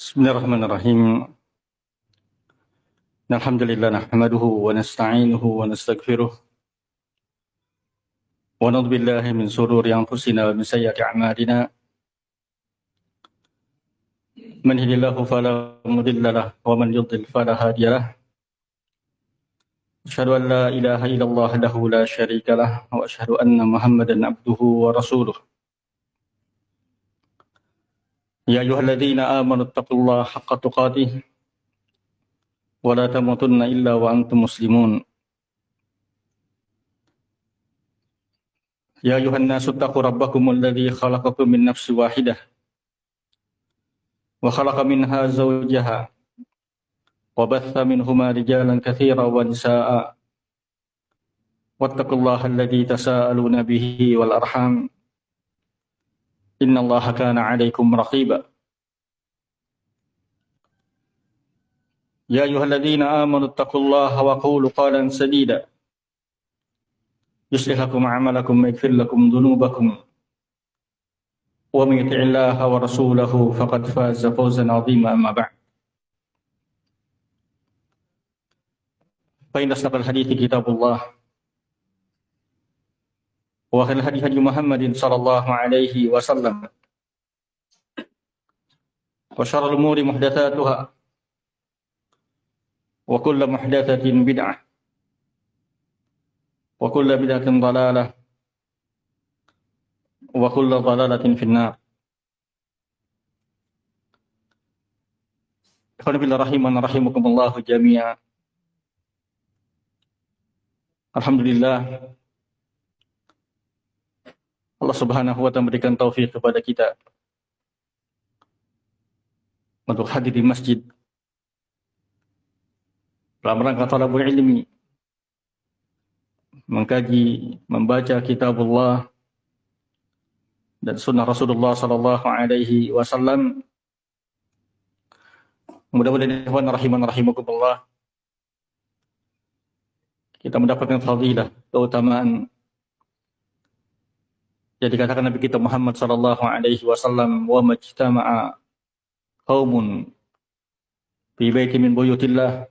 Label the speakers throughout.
Speaker 1: Bismillahirrahmanirrahim. Alhamdulillah nahmaduhu wa nasta'inuhu wa nastaghfiruh. Wa na'udzu billahi min shururi anfusina wa min sayyiati a'malina. Man yahdihillahu fala mudilla lahu wa man yudlil fala hadiya lahu. Asyhadu an la ilaha illallah wahdahu la syarika lahu wa asyhadu anna Muhammadan abduhu wa rasuluh. Ya ayyuhalladzina amanu taqullaha haqqa tuqatih wa la tamutunna illa wa antum muslimun. Ya ayyuhan nasu taqu rabbakumul ladzi khalaqakum min nafsin wahidah wa khalaqa minha zawjaha wa batha minhuma rijalan katsiran wa nisaa'a wattaqullaha alladzi tasaaluna bihi wal arham innallaha kana 'alaykum raqiba. Ya ayyuhalladzina amanu taqullaha wa qulu qalan sadida yuslih lakum a'malakum wa yaghfir lakum dhunubakum wa may yuti'illaha wa rasulahu faqad faza fawzan 'azima amma ba'd. Fa inna asdaqal hadithi kitabullah wa khairul hadi hadi Muhammadin sallallahu alaihi wasallam wa syarrul umuri muhdatsatuha wa kullu muhdatsatin bid'ah wa kullu bid'atin dhalalah wa kullu dhalalatin finnar. Alhamdulillah rahiman rahimakumullah jami'a. Alhamdulillah Allah Subhanahu wa ta'ala memberikan taufik kepada kita untuk hadir di masjid dalam rangka talabul ilmi, mengkaji, membaca kitabullah dan sunnah Rasulullah sallallahu alaihi wasallam. Mudah-mudahan ikhwan rahiman rahimakumullah kita mendapatkan fadilah, keutamaan yang dikatakan Nabi kita Muhammad sallallahu alaihi wasallam, wa majtama'a qaumun fi baitin min buyutillah,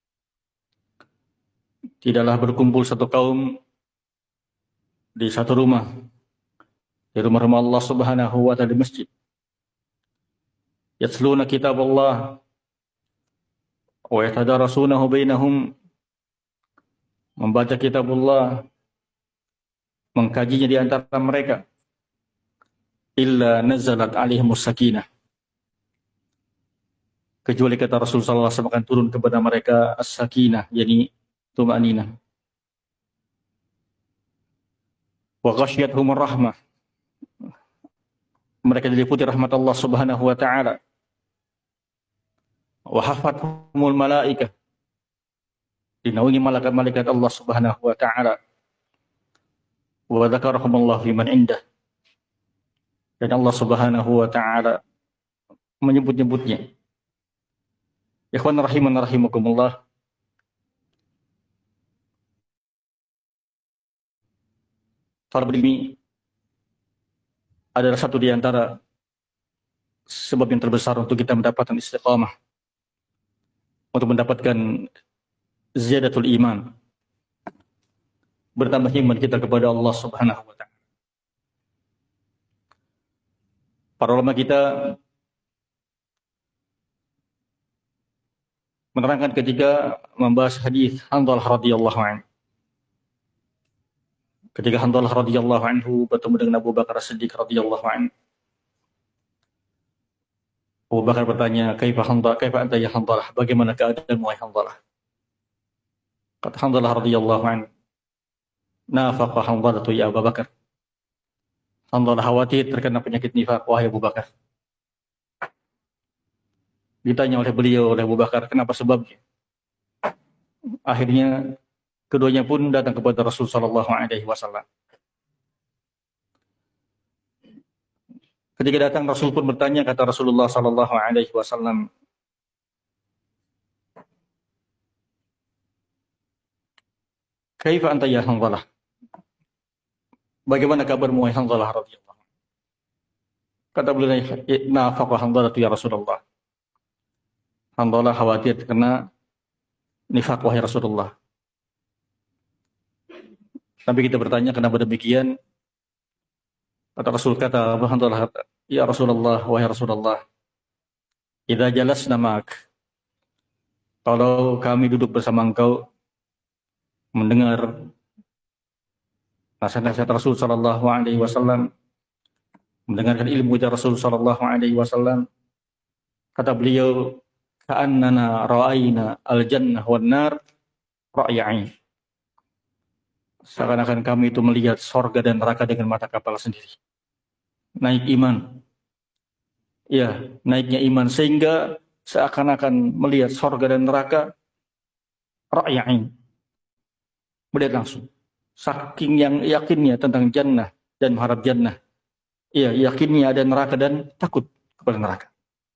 Speaker 1: tidaklah berkumpul satu kaum di satu rumah, di rumah-rumah Allah Subhanahu wa ta'ala, di masjid, yatluna kitabullah wa yatadarasunahu bainahum, membaca kitabullah, mengkajinya di antara mereka, illa nazalat alaihimus sakinah, kecuali kata Rasul sallallahu alaihi wasallam akan turun kepada mereka as-sakinah, yakni tuma'ninah. Wa ghasyiyatuhumur rahmah, mereka diliputi rahmat Allah Subhanahu wa ta'ala. Wa hafathumul malaikah, dinaungi malaikat-malaikat Allah Subhanahu wa ta'ala. Wa dzakarahumullah fi man indah, dan Allah Subhanahu wa ta'ala menyebut-nyebutnya. Ikhwan rahiman rahimakumullah, talabul ilmi adalah satu di antara sebab yang terbesar untuk kita mendapatkan istiqamah, untuk mendapatkan ziyadatul iman, bertambah iman kita kepada Allah Subhanahu wa ta'ala. Para ulama kita menerangkan ketika membahas hadis Hanzalah radhiyallahu anhu, ketika Hanzalah radhiyallahu anhu bertemu dengan Abu Bakar As-Siddiq radhiyallahu anhu, Abu Bakar bertanya, "Kaifa Hanzalah? Kaifa anta ya Hanzalah? Bagaimana keadaanmu wahai Hanzalah?" Kata Hanzalah radhiyallahu anhu, "Nafaqa Hanzalah ya Abu Bakar." Hanzalah khawatir terkena penyakit nifaq, wahai Abu Bakar. Ditanya oleh beliau, oleh Abu Bakar, kenapa sebabnya? Akhirnya keduanya pun datang kepada Rasul sallallahu alaihi wasallam. Ketika datang, Rasul pun bertanya, kata Rasulullah sallallahu alaihi wasallam, "Kaifa anta ya Hanzalah? Bagaimana kabarmu wahai Hanzalah radhiyallahu anhu?" Kata beliau, "Nafaqa Hanzalah ya Rasulullah." Hanzalah khawatir kena nifaq wahai Rasulullah. Tapi kita bertanya kenapa demikian? Kata Hanzalah, ya Rasulullah, wahai Rasulullah, idza jalasna ma'ak, kalau kami duduk bersama engkau mendengar nasihat-nasihat Rasul sallallahu alaihi wasallam, mendengarkan ilmu dari Rasul sallallahu alaihi wasallam, kata beliau, ka'annana ra'ayna al-jannah wan nar ra'yain. Seakan-akan kami itu melihat sorga dan neraka dengan mata kepala sendiri. Naik iman. Ya, naiknya iman sehingga seakan-akan melihat sorga dan neraka ra'yain. Melihat langsung. Saking yang yakinnya tentang jannah dan mengharap jannah. Iya, yakinnya ada neraka dan takut kepada neraka.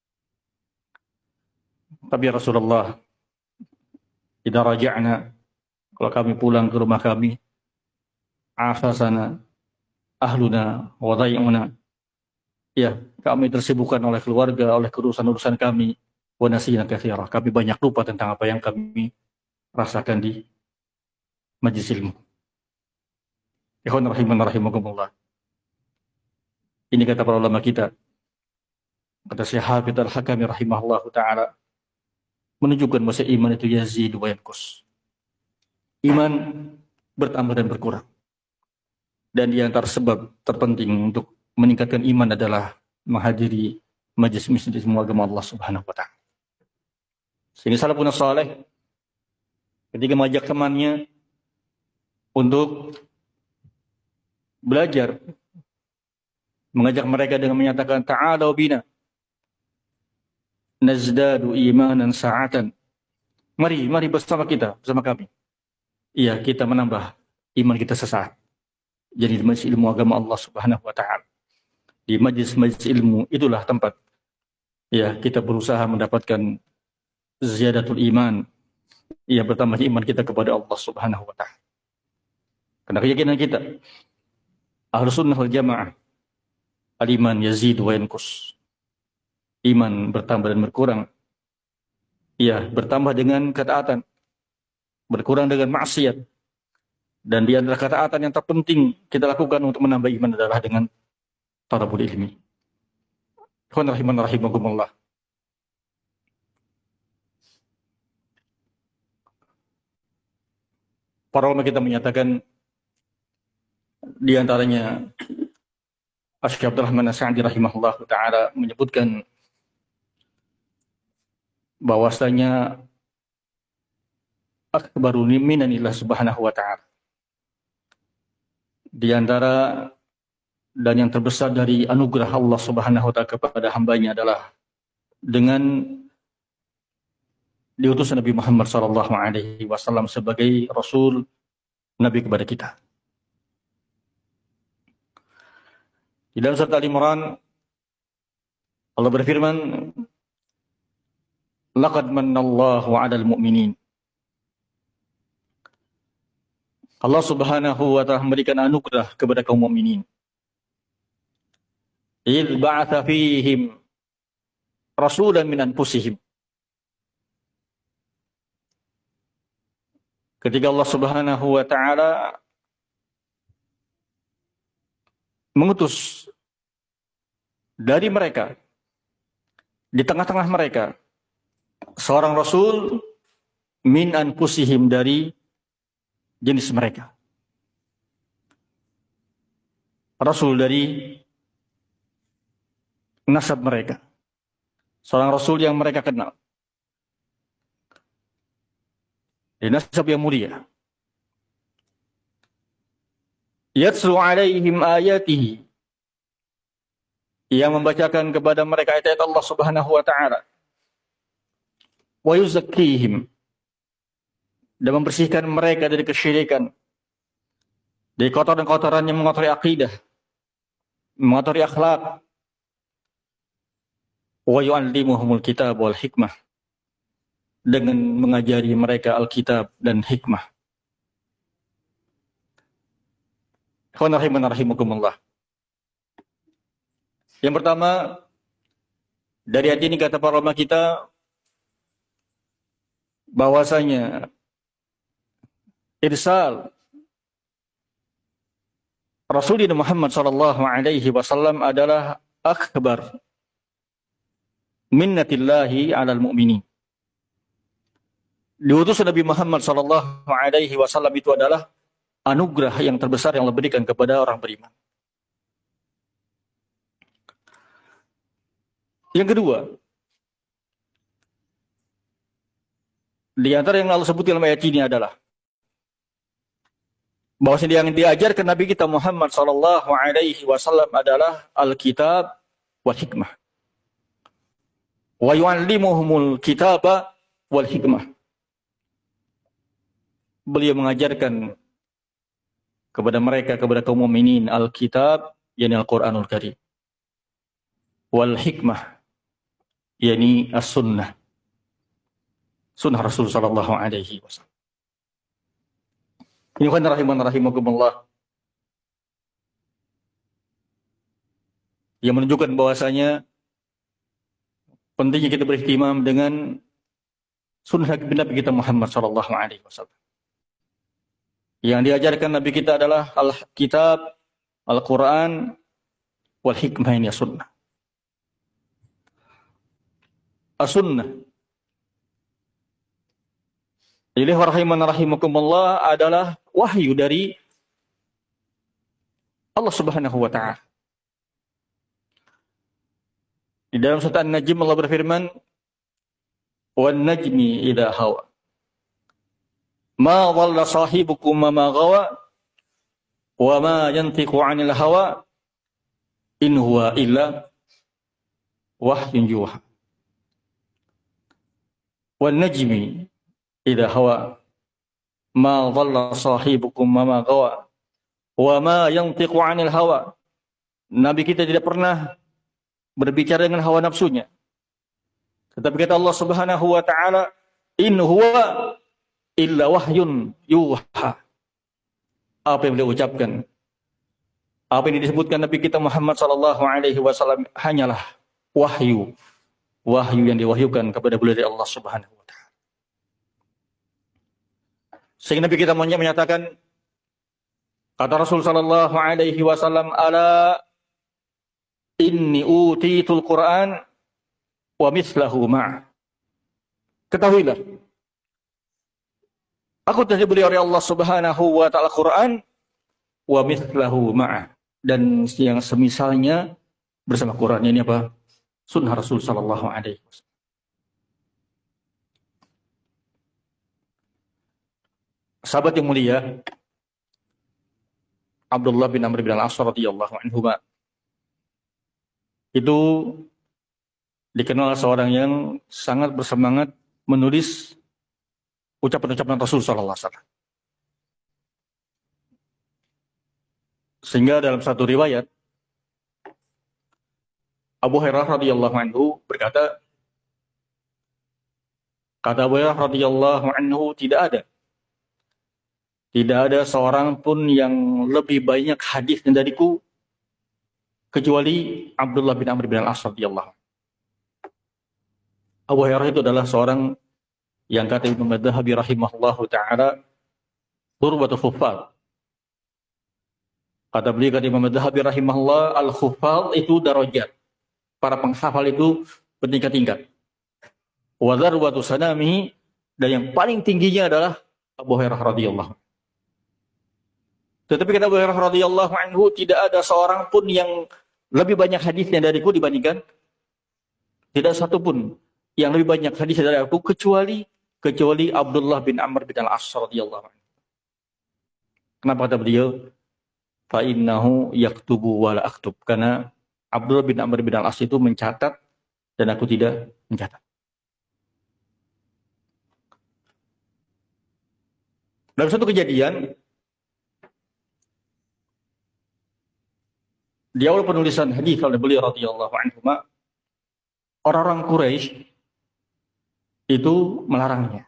Speaker 1: Tapi ya Rasulullah, idza raja'na, kalau kami pulang ke rumah kami, afasana ahluna wa dhai'una. Ya, kami tersibukkan oleh keluarga, oleh urusan-urusan kami. Wa nasina katsira. Kami banyak lupa tentang apa yang kami rasakan di majlis ilmu. Ikhwan rahimakumullah. Ini kata para ulama kita. Kata Syekh Hafidz Al-Hakami rahimahullah taala, menunjukkan bahwa iman itu yazid wa yanqus. Iman bertambah dan berkurang. Dan di antara sebab terpenting untuk meningkatkan iman adalah menghadiri majlis semua agama Allah Subhanahu wa taala. Sehingga salafun saleh ketika mengajak temannya untuk belajar, mengajak mereka dengan menyatakan ta'alau bina nazdadu imanan sa'atan. Mari bersama kita, bersama kami. Iya, kita menambah iman kita sesaat. Jadi di majlis ilmu agama Allah Subhanahu wa taala. Di majlis-majlis ilmu itulah tempat ya kita berusaha mendapatkan ziyadatul iman. Ya, bertambah iman kita kepada Allah Subhanahu wa taala. Karena keyakinan kita Ahlus Sunnah wal Jamaah, al-iman yazid wa yanqus. Iman bertambah dan berkurang. Ya, bertambah dengan ketaatan, berkurang dengan maksiat. Dan di antara ketaatan yang terpenting kita lakukan untuk menambah iman adalah dengan talabul ilmi. Ikhwan rahimakumullah. Para ulama kita menyatakan di antaranya Syekh Abdurrahman As-Sa'di rahimahullah taala menyebutkan bahwasanya akbaru minanillah subhanahu wa ta'ala. Di antara dan yang terbesar dari anugerah Allah Subhanahu wa taala kepada hambanya adalah dengan diutus Nabi Muhammad sallallahu alaihi wasallam sebagai rasul nabi kepada kita. Di dalam surat Al-Imran Allah berfirman, laqad mannallahu 'alal mu'minin. Allah Subhanahu wa taala memberikan anugerah kepada kaum mukminin. Idz ba'atsa fihim rasulan min anfusihim. Ketika Allah Subhanahu wa taala mengutus dari mereka, di tengah-tengah mereka, seorang rasul min anfusihim, dari jenis mereka. Rasul dari nasab mereka. Seorang rasul yang mereka kenal. Di nasab yang mulia. Yatslu alaihim ayatihi. Ia membacakan kepada mereka ayat-ayat Allah Subhanahu wa taala. Wa yuzakkihim. Dan membersihkan mereka dari kesyirikan, dari kotoran-kotoran yang mengotori akidah, mengotori akhlak. Wa yu'allimuhumul kitab wal hikmah. Dengan mengajari mereka Alkitab dan hikmah. Ikhwan rahimakumullah. Yang pertama, dari ayat ini kata para ulama kita, bahwasanya irsal Rasulullah Muhammad sallallahu alaihi wasallam adalah akbar minnatillahi 'alal mu'minin. Diutus Nabi Muhammad sallallahu alaihi wasallam itu adalah anugerah yang terbesar yang Allah berikan kepada orang beriman. Yang kedua, di antara yang Allah sebut dalam ayat ini adalah bahwasanya yang diajarkan Nabi kita Muhammad sallallahu alaihi wasallam adalah Alkitab wal hikmah. Wa yu'allimuhumul kitaba wal hikmah. Beliau mengajarkan kepada mereka, kepada kaum mukminin Alkitab, yakni Al-Qur'anul Karim. Wal hikmah, yakni as-sunnah. Sunnah Rasul sallallahu alaihi wasallam. Ini kan rahimakumullah. Yang menunjukkan bahwasanya pentingnya kita berihtimam dengan sunnah Nabi kita Muhammad sallallahu alaihi wasallam. Yang diajarkan Nabi kita adalah Al-Kitab, Al-Quran, wal hikmah, ini as-sunnah. As-sunnah. Jadi rahimakumullah adalah wahyu dari Allah Subhanahu wa taala. Di dalam surat An-Najm Allah berfirman, "Wan najmi idza hawa ma dhalla sahibukum ma ghawa wa ma yantiqu 'anil hawa in huwa illa wahyun yuha." Wan najmi idza hawa ma dhalla sahibukum ma ghawa wa ma yantiqu 'anil hawa. Nabi kita tidak pernah berbicara dengan hawa nafsunya. Tetapi kata Allah Subhanahu wa taala, in huwa illa wahyun yuha. Apa yang beliau ucapkan, apa yang disebutkan Nabi kita Muhammad sallallahu alaihi wasallam hanyalah wahyu yang diwahyukan kepada beliau dari Allah Subhanahu wa taala. Sehingga Nabi kita menyatakan, kata Rasul sallallahu alaihi wasallam, ala inni utitul Qur'an wa mislahu ma'. Ketahuilah, aku telah diberi oleh Allah Subhanahu wa taala Quran wa mislahu ma', dan yang semisalnya bersama Quran. Ini apa? Sunnah Rasul sallallahu alaihi wasallam. Sahabat yang mulia Abdullah bin Amr bin Al-As radhiyallahu anhu itu dikenal seorang yang sangat bersemangat menulis ucapan-ucapan Rasul sallallahu alaihi wasallam. Sehingga dalam satu riwayat Abu Hurairah radhiyallahu anhu berkata, kata Abu Hurairah radhiyallahu anhu, tidak ada seorang pun yang lebih banyak hadisnya dariku kecuali Abdullah bin Amr bin Al-As radhiyallahu anhu. Abu Hurairah itu adalah seorang yang kata Imam Adz-Dzahabi rahimahullahu taala turbatul khuffaz. Kata beliau, kata Imam Adz-Dzahabi rahimahullah, al-khuffaz itu darajat. Para penghafal itu bertingkat-tingkat. Wa dzarwatu sanamihi, dan yang paling tingginya adalah Abu Hurairah radhiyallahu anhu. Tetapi kata Abu Hurairah radhiyallahu anhu, tidak ada seorang pun yang lebih banyak hadisnya dariku dibandingkan, tidak satu pun yang lebih banyak hadisnya dari aku kecuali Abdullah bin Amr bin Al-As radhiyallahu anhu. Kenapa kata beliau? Fa innahu yaktubu wa la aktub. Karena Abdullah bin Amr bin Al-As itu mencatat dan aku tidak mencatat. Dalam satu kejadian di awal penulisan hadis oleh beliau radhiyallahu anhu, orang-orang Quraisy itu melarangnya.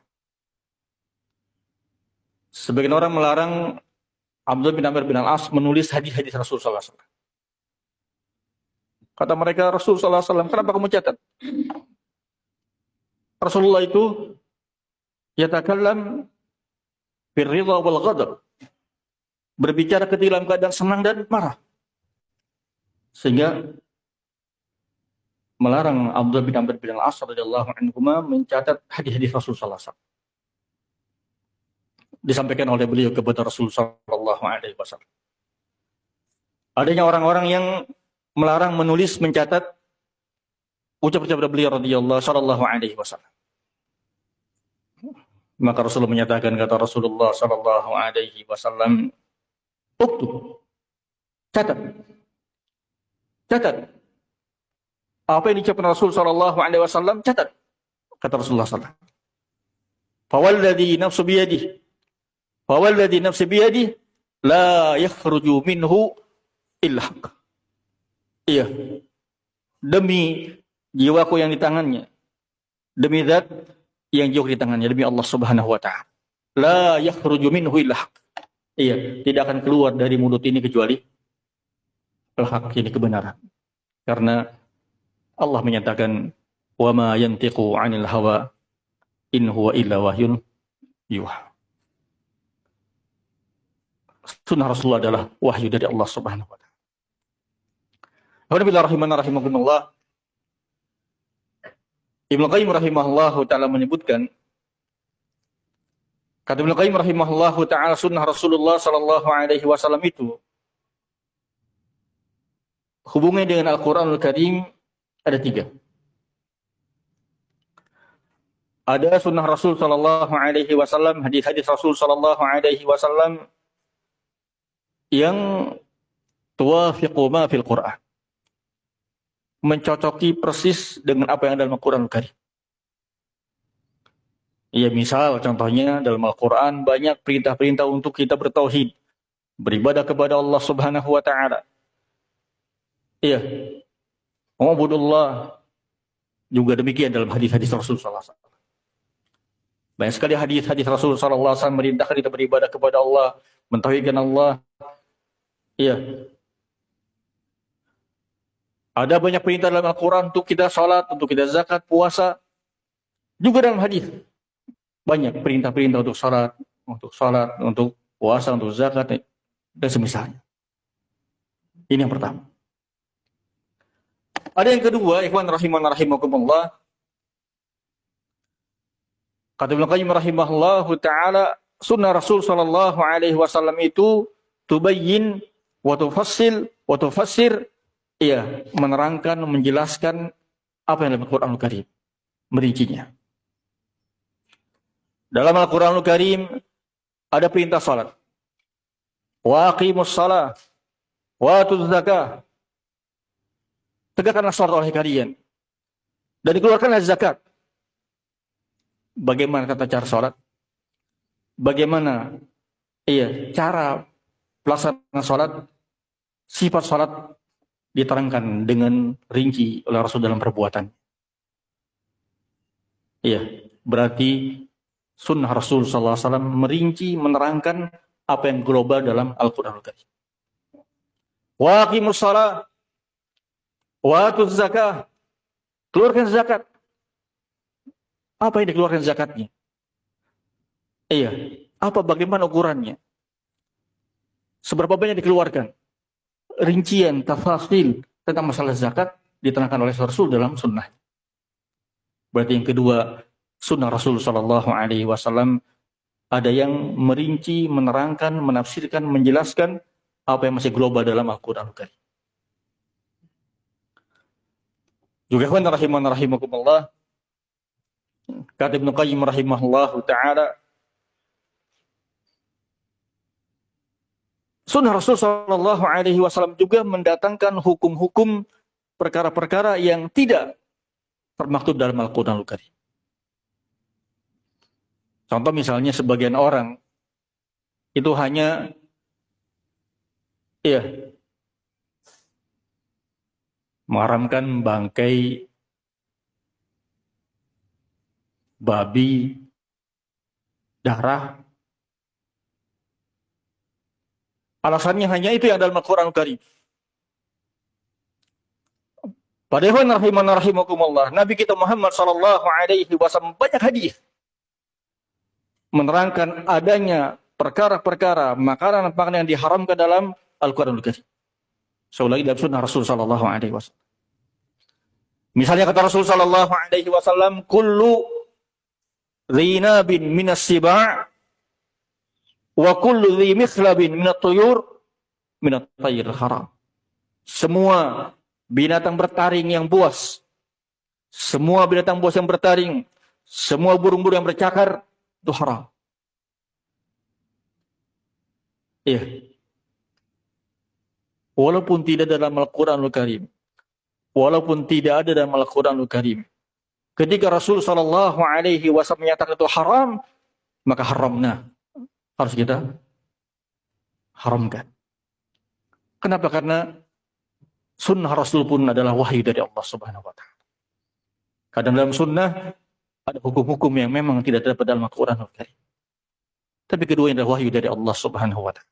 Speaker 1: Sebagian orang melarang Abdullah bin Amr bin Al-As menulis hadis-hadis Rasul sallallahu alaihi wasallam. Kata mereka, Rasul sallallahu alaihi wasallam, kenapa kamu catat? Rasulullah itu yatakallam fil ridha wal ghadab. Berbicara ketika dalam keadaan senang dan marah. Sehingga melarang Abdullah bin Amr bin Al-As radhiyallahu anhuma mencatat hadis-hadis Rasul sallallahu alaihi wasallam. Disampaikan oleh beliau kepada Rasul sallallahu alaihi wasallam. Adanya orang-orang yang melarang menulis mencatat ucapan beliau radhiyallahu sallallahu alaihi wasallam. Maka Rasulullah menyatakan, kata Rasulullah sallallahu alaihi wasallam, "Uktub." Catat. Catat. Apa yang diucapkan Rasul sallallahu alaihi wasallam, catat. Kata Rasulullah sallallahu alaihi wasallam. "Fawalladhi nafsu biyadihi. Fawalladhi nafsi biyadihi la yakhruju minhu illa haqq." Iya. Demi jiwaku yang di tangannya. Demi zat yang jiwaku di tangannya, demi Allah Subhanahu wa taala. La yakhruju minhu illa haqq. Iya, tidak akan keluar dari mulut ini kecuali al-haq, ini kebenaran. Karena Allah menyatakan, wa ma yantiqu 'anil hawa in huwa illa wahyun yuha. Sunnah Rasulullah adalah wahyu dari Allah Subhanahu wa taala. Alhamdulillah rahimana rahimakumullah. Ibnu Qayyim rahimahullah taala menyebutkan, kata Ibnu Qayyim rahimahullah taala, sunnah Rasulullah sallallahu alaihi wasallam itu hubungannya dengan Al-Qur'anul Karim ada 3. Ada sunnah Rasul sallallahu alaihi wasallam, hadis-hadis Rasul sallallahu alaihi wasallam yang tuwafiqu ma fil Qur'an. Mencocoki persis dengan apa yang ada dalam Al-Qur'anul Karim. Ya, misal contohnya dalam Al-Qur'an banyak perintah-perintah untuk kita bertauhid, beribadah kepada Allah Subhanahu wa taala. Iya. Ubudullah, juga demikian dalam hadis-hadis Rasul sallallahu alaihi wasallam. Banyak sekali hadis-hadis Rasul sallallahu alaihi wasallam merintahkan kita beribadah kepada Allah, mentauhidkan Allah. Iya. Ada banyak perintah dalam Al-Qur'an untuk kita salat, untuk kita zakat, puasa. Juga dalam hadis banyak perintah-perintah untuk salat, untuk puasa, untuk zakat dan semisalnya. Ini yang pertama. Ada yang kedua, ikhwan rahimana rahimakumullah. Kata Ibnu Qayyim rahimahullahu taala, sunnah Rasul sallallahu alaihi wasallam itu tubayyin wa tufassil wa tufassir, iya, menerangkan, menjelaskan apa yang dalam Al-Qur'anul Karim, merincinya. Dalam Al-Qur'anul Karim ada perintah salat. Wa aqimus shalah wa atuz zakah. Tegakkanlah salat oleh kalian dan dikeluarkanlah zakat. Bagaimana tata cara salat? Bagaimana cara pelaksanaan salat? Sifat salat diterangkan dengan rinci oleh Rasul dalam perbuatan. Iya, berarti sunnah Rasul sallallahu alaihi wasallam merinci, menerangkan apa yang global dalam Al-Qur'anul Karim. Wa aqimus shalah wa atuz zakah. Keluarkan zakat. Apa yang dikeluarkan zakatnya? Iya, apa, bagaimana ukurannya? Seberapa banyak dikeluarkan? Rincian, tafasil tentang masalah zakat diterangkan oleh Rasul dalam sunnah. Berarti yang kedua, sunnah Rasul sallallahu alaihi wasallam ada yang merinci, menerangkan, menafsirkan, menjelaskan apa yang masih global dalam Al-Qur'anul Karim. Juga ikhwan rahimana rahimakumullah, kata Ibnu Qayyim rahimahullahu taala, sunnah Rasul sallallahu alaihi wasallam juga mendatangkan hukum-hukum perkara-perkara yang tidak termaktub dalam Al-Qur'anul Karim. Contoh misalnya sebagian orang itu hanya mengharamkan bangkai babi, darah. Alasannya hanya itu yang dalam Al-Qur'anul Karim. Padahal rahimakumullah, Nabi kita Muhammad sallallahu alaihi wasallam banyak hadis menerangkan adanya perkara-perkara makanan-makanan yang diharamkan dalam Al-Quranul Karim. Lagi dalam sunnah Rasul sallallahu alaihi wasallam. Misalnya kata Rasul sallallahu alaihi wasallam, kullu dhinabin minas siba' wa kullu dhi mikhlabin minat tuyur minat tayr haram. Semua binatang bertaring yang buas, semua binatang buas yang bertaring, semua burung-burung yang bercakar itu haram. Iya. Walaupun tidak dalam Al-Quranul Karim, walaupun tidak ada dalam Al-Quranul Karim, ketika Rasul sallallahu alaihi wasallam menyatakan itu haram, maka haramna, harus kita haramkan. Kenapa? Karena sunnah Rasul pun adalah wahyu dari Allah Subhanahu wa taala. Kadang dalam sunnah ada hukum-hukum yang memang tidak dapat dalam Al-Quranul Karim, tapi keduanya adalah wahyu dari Allah Subhanahu wa taala.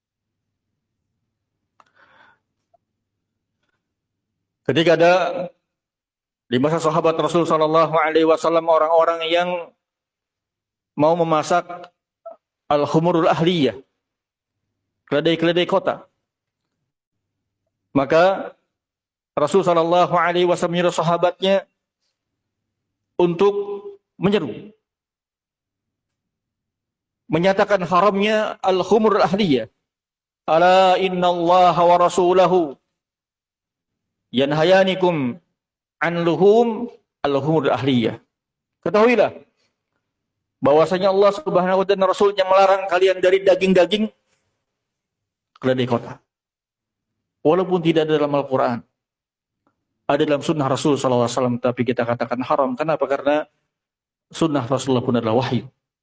Speaker 1: Ketika ada di masa sahabat Rasul sallallahu alaihi wasallam orang-orang yang mau memasak al-khumurul ahliyah, keledai-keledai kota, maka Rasul sallallahu alaihi wasallam menyuruh sahabatnya untuk menyeru, menyatakan haramnya al-khumurul ahliyah. Ala innallaha wa rasulahu yanhayanikum an luhum al-humur ahliyah. Ketahuilah bahwasanya Allah Subhanahu wa taala dan Rasulnya melarang kalian dari daging-daging keledai kota. Walaupun tidak ada dalam Al-Quran, ada dalam sunnah Rasul sallallahu alaihi wasallam, tapi kita katakan haram. Kenapa? Karena sunnah Rasulullah pun adalah wahyu.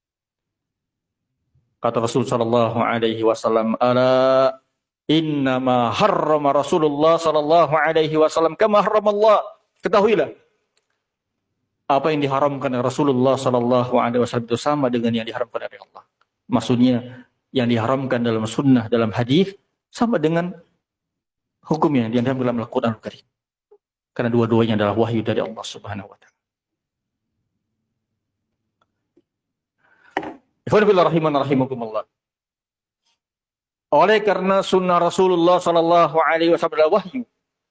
Speaker 1: Kata Rasul sallallahu alaihi wasallam, ala innama harrama Rasulullah sallallahu alaihi wasallam kama harramallah. Ketahuilah, apa yang diharamkan oleh Rasulullah sallallahu alaihi wasallam itu sama dengan yang diharamkan oleh Allah. Maksudnya, yang diharamkan dalam sunnah, dalam hadis sama dengan hukumnya yang diharamkan dalam Al-Quran Al-Karim. Karena dua-duanya adalah wahyu dari Allah Subhanahu wa taala. Ikhwan fillah rahiman rahimakumullah. Oleh karena sunnah Rasulullah sallallahu alaihi wasallam adalah wahyu,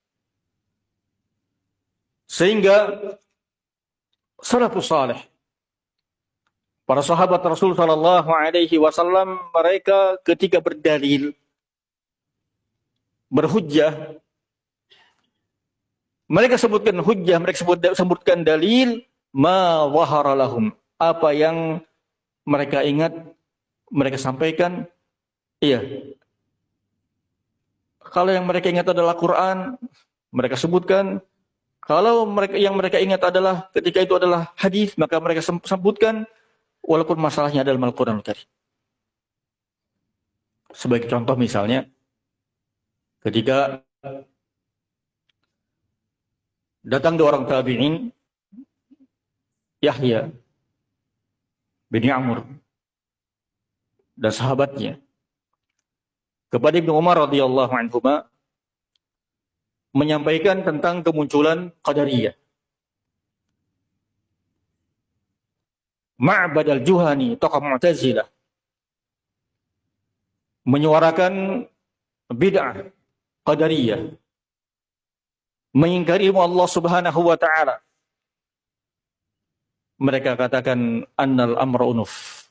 Speaker 1: sehingga salafus salih, para sahabat Rasul sallallahu alaihi wasallam, mereka ketika berdalil, berhujjah, mereka sebutkan hujjah, mereka sebutkan dalil ma wahara lahum, apa yang mereka ingat, mereka sampaikan. Iya. Kalau yang mereka ingat adalah Quran, mereka sebutkan. Kalau yang mereka ingat adalah ketika itu adalah hadis, maka mereka sebutkan, walaupun masalahnya adalah Al-Quran Al-Karim. Sebagai contoh misalnya, ketika datang dua orang tabi'in, Yahya bin Amr dan sahabatnya, kepada Ibnu Umar radhiyallahu anhuma, menyampaikan tentang kemunculan Qadariyah. Ma'bad al-Juhani, tokoh Mu'tazilah, menyuarakan bid'ah Qadariyah, mengingkari ilmu Allah Subhanahu wa taala. Mereka katakan annal amra unuf.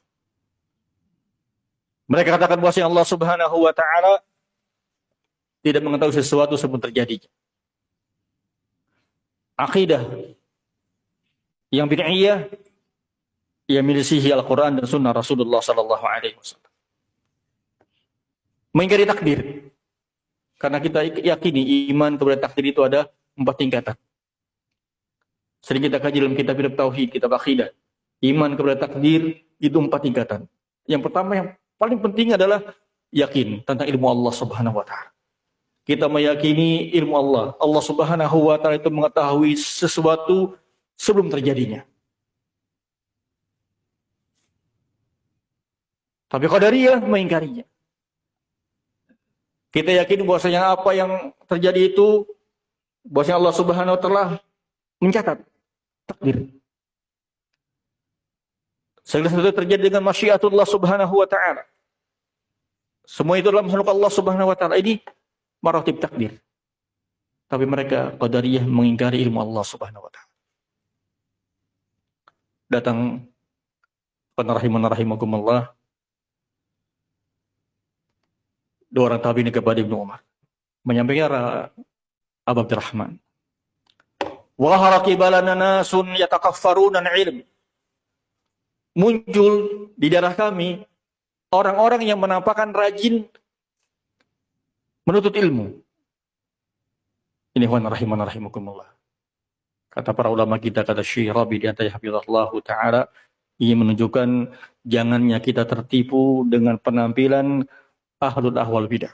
Speaker 1: Mereka katakan bahwa Allah Subhanahu wa taala tidak mengetahui sesuatu sebelum terjadi. Akidah yang bid'iyah yang milisihi Al-Quran dan sunnah Rasulullah sallallahu alaihi wasallam. Mengingkari takdir. Karena kita yakini iman kepada takdir itu ada 4 tingkatan. Sering kita kaji dalam kitab-kitab tauhid, kitab akidah. Iman kepada takdir itu 4 tingkatan. Yang pertama, yang paling penting adalah yakin tentang ilmu Allah Subhanahu wa taala. Kita meyakini ilmu Allah. Allah Subhanahu wa taala itu mengetahui sesuatu sebelum terjadinya. Tapi Qadariyah mengingkarinya. Kita yakin bahwasanya apa yang terjadi itu, bahwasanya Allah Subhanahu wa taala mencatat takdir Segala sesuatu terjadi dengan masyiatullah subhanahu wa ta'ala. Semua itu adalah makhluk Allah subhanahu wa ta'ala. Ini maratib takdir. Tapi mereka Qadariyah mengingkari ilmu Allah subhanahu wa ta'ala. Datang rahimakumullah dua orang tabi'in kepada Ibnu Umar, menyampaikan Abu Abdurrahman, wahara qibalana nasun yatakaffaruna al-ilm. Muncul di daerah kami orang-orang yang menampakkan rajin menuntut ilmu. Ini rahimakumullah. Kata para ulama kita, kata Syekh Rabi di antaranya hafizahullah ta'ala, ini menunjukkan jangannya kita tertipu dengan penampilan ahlul ahwal bidah.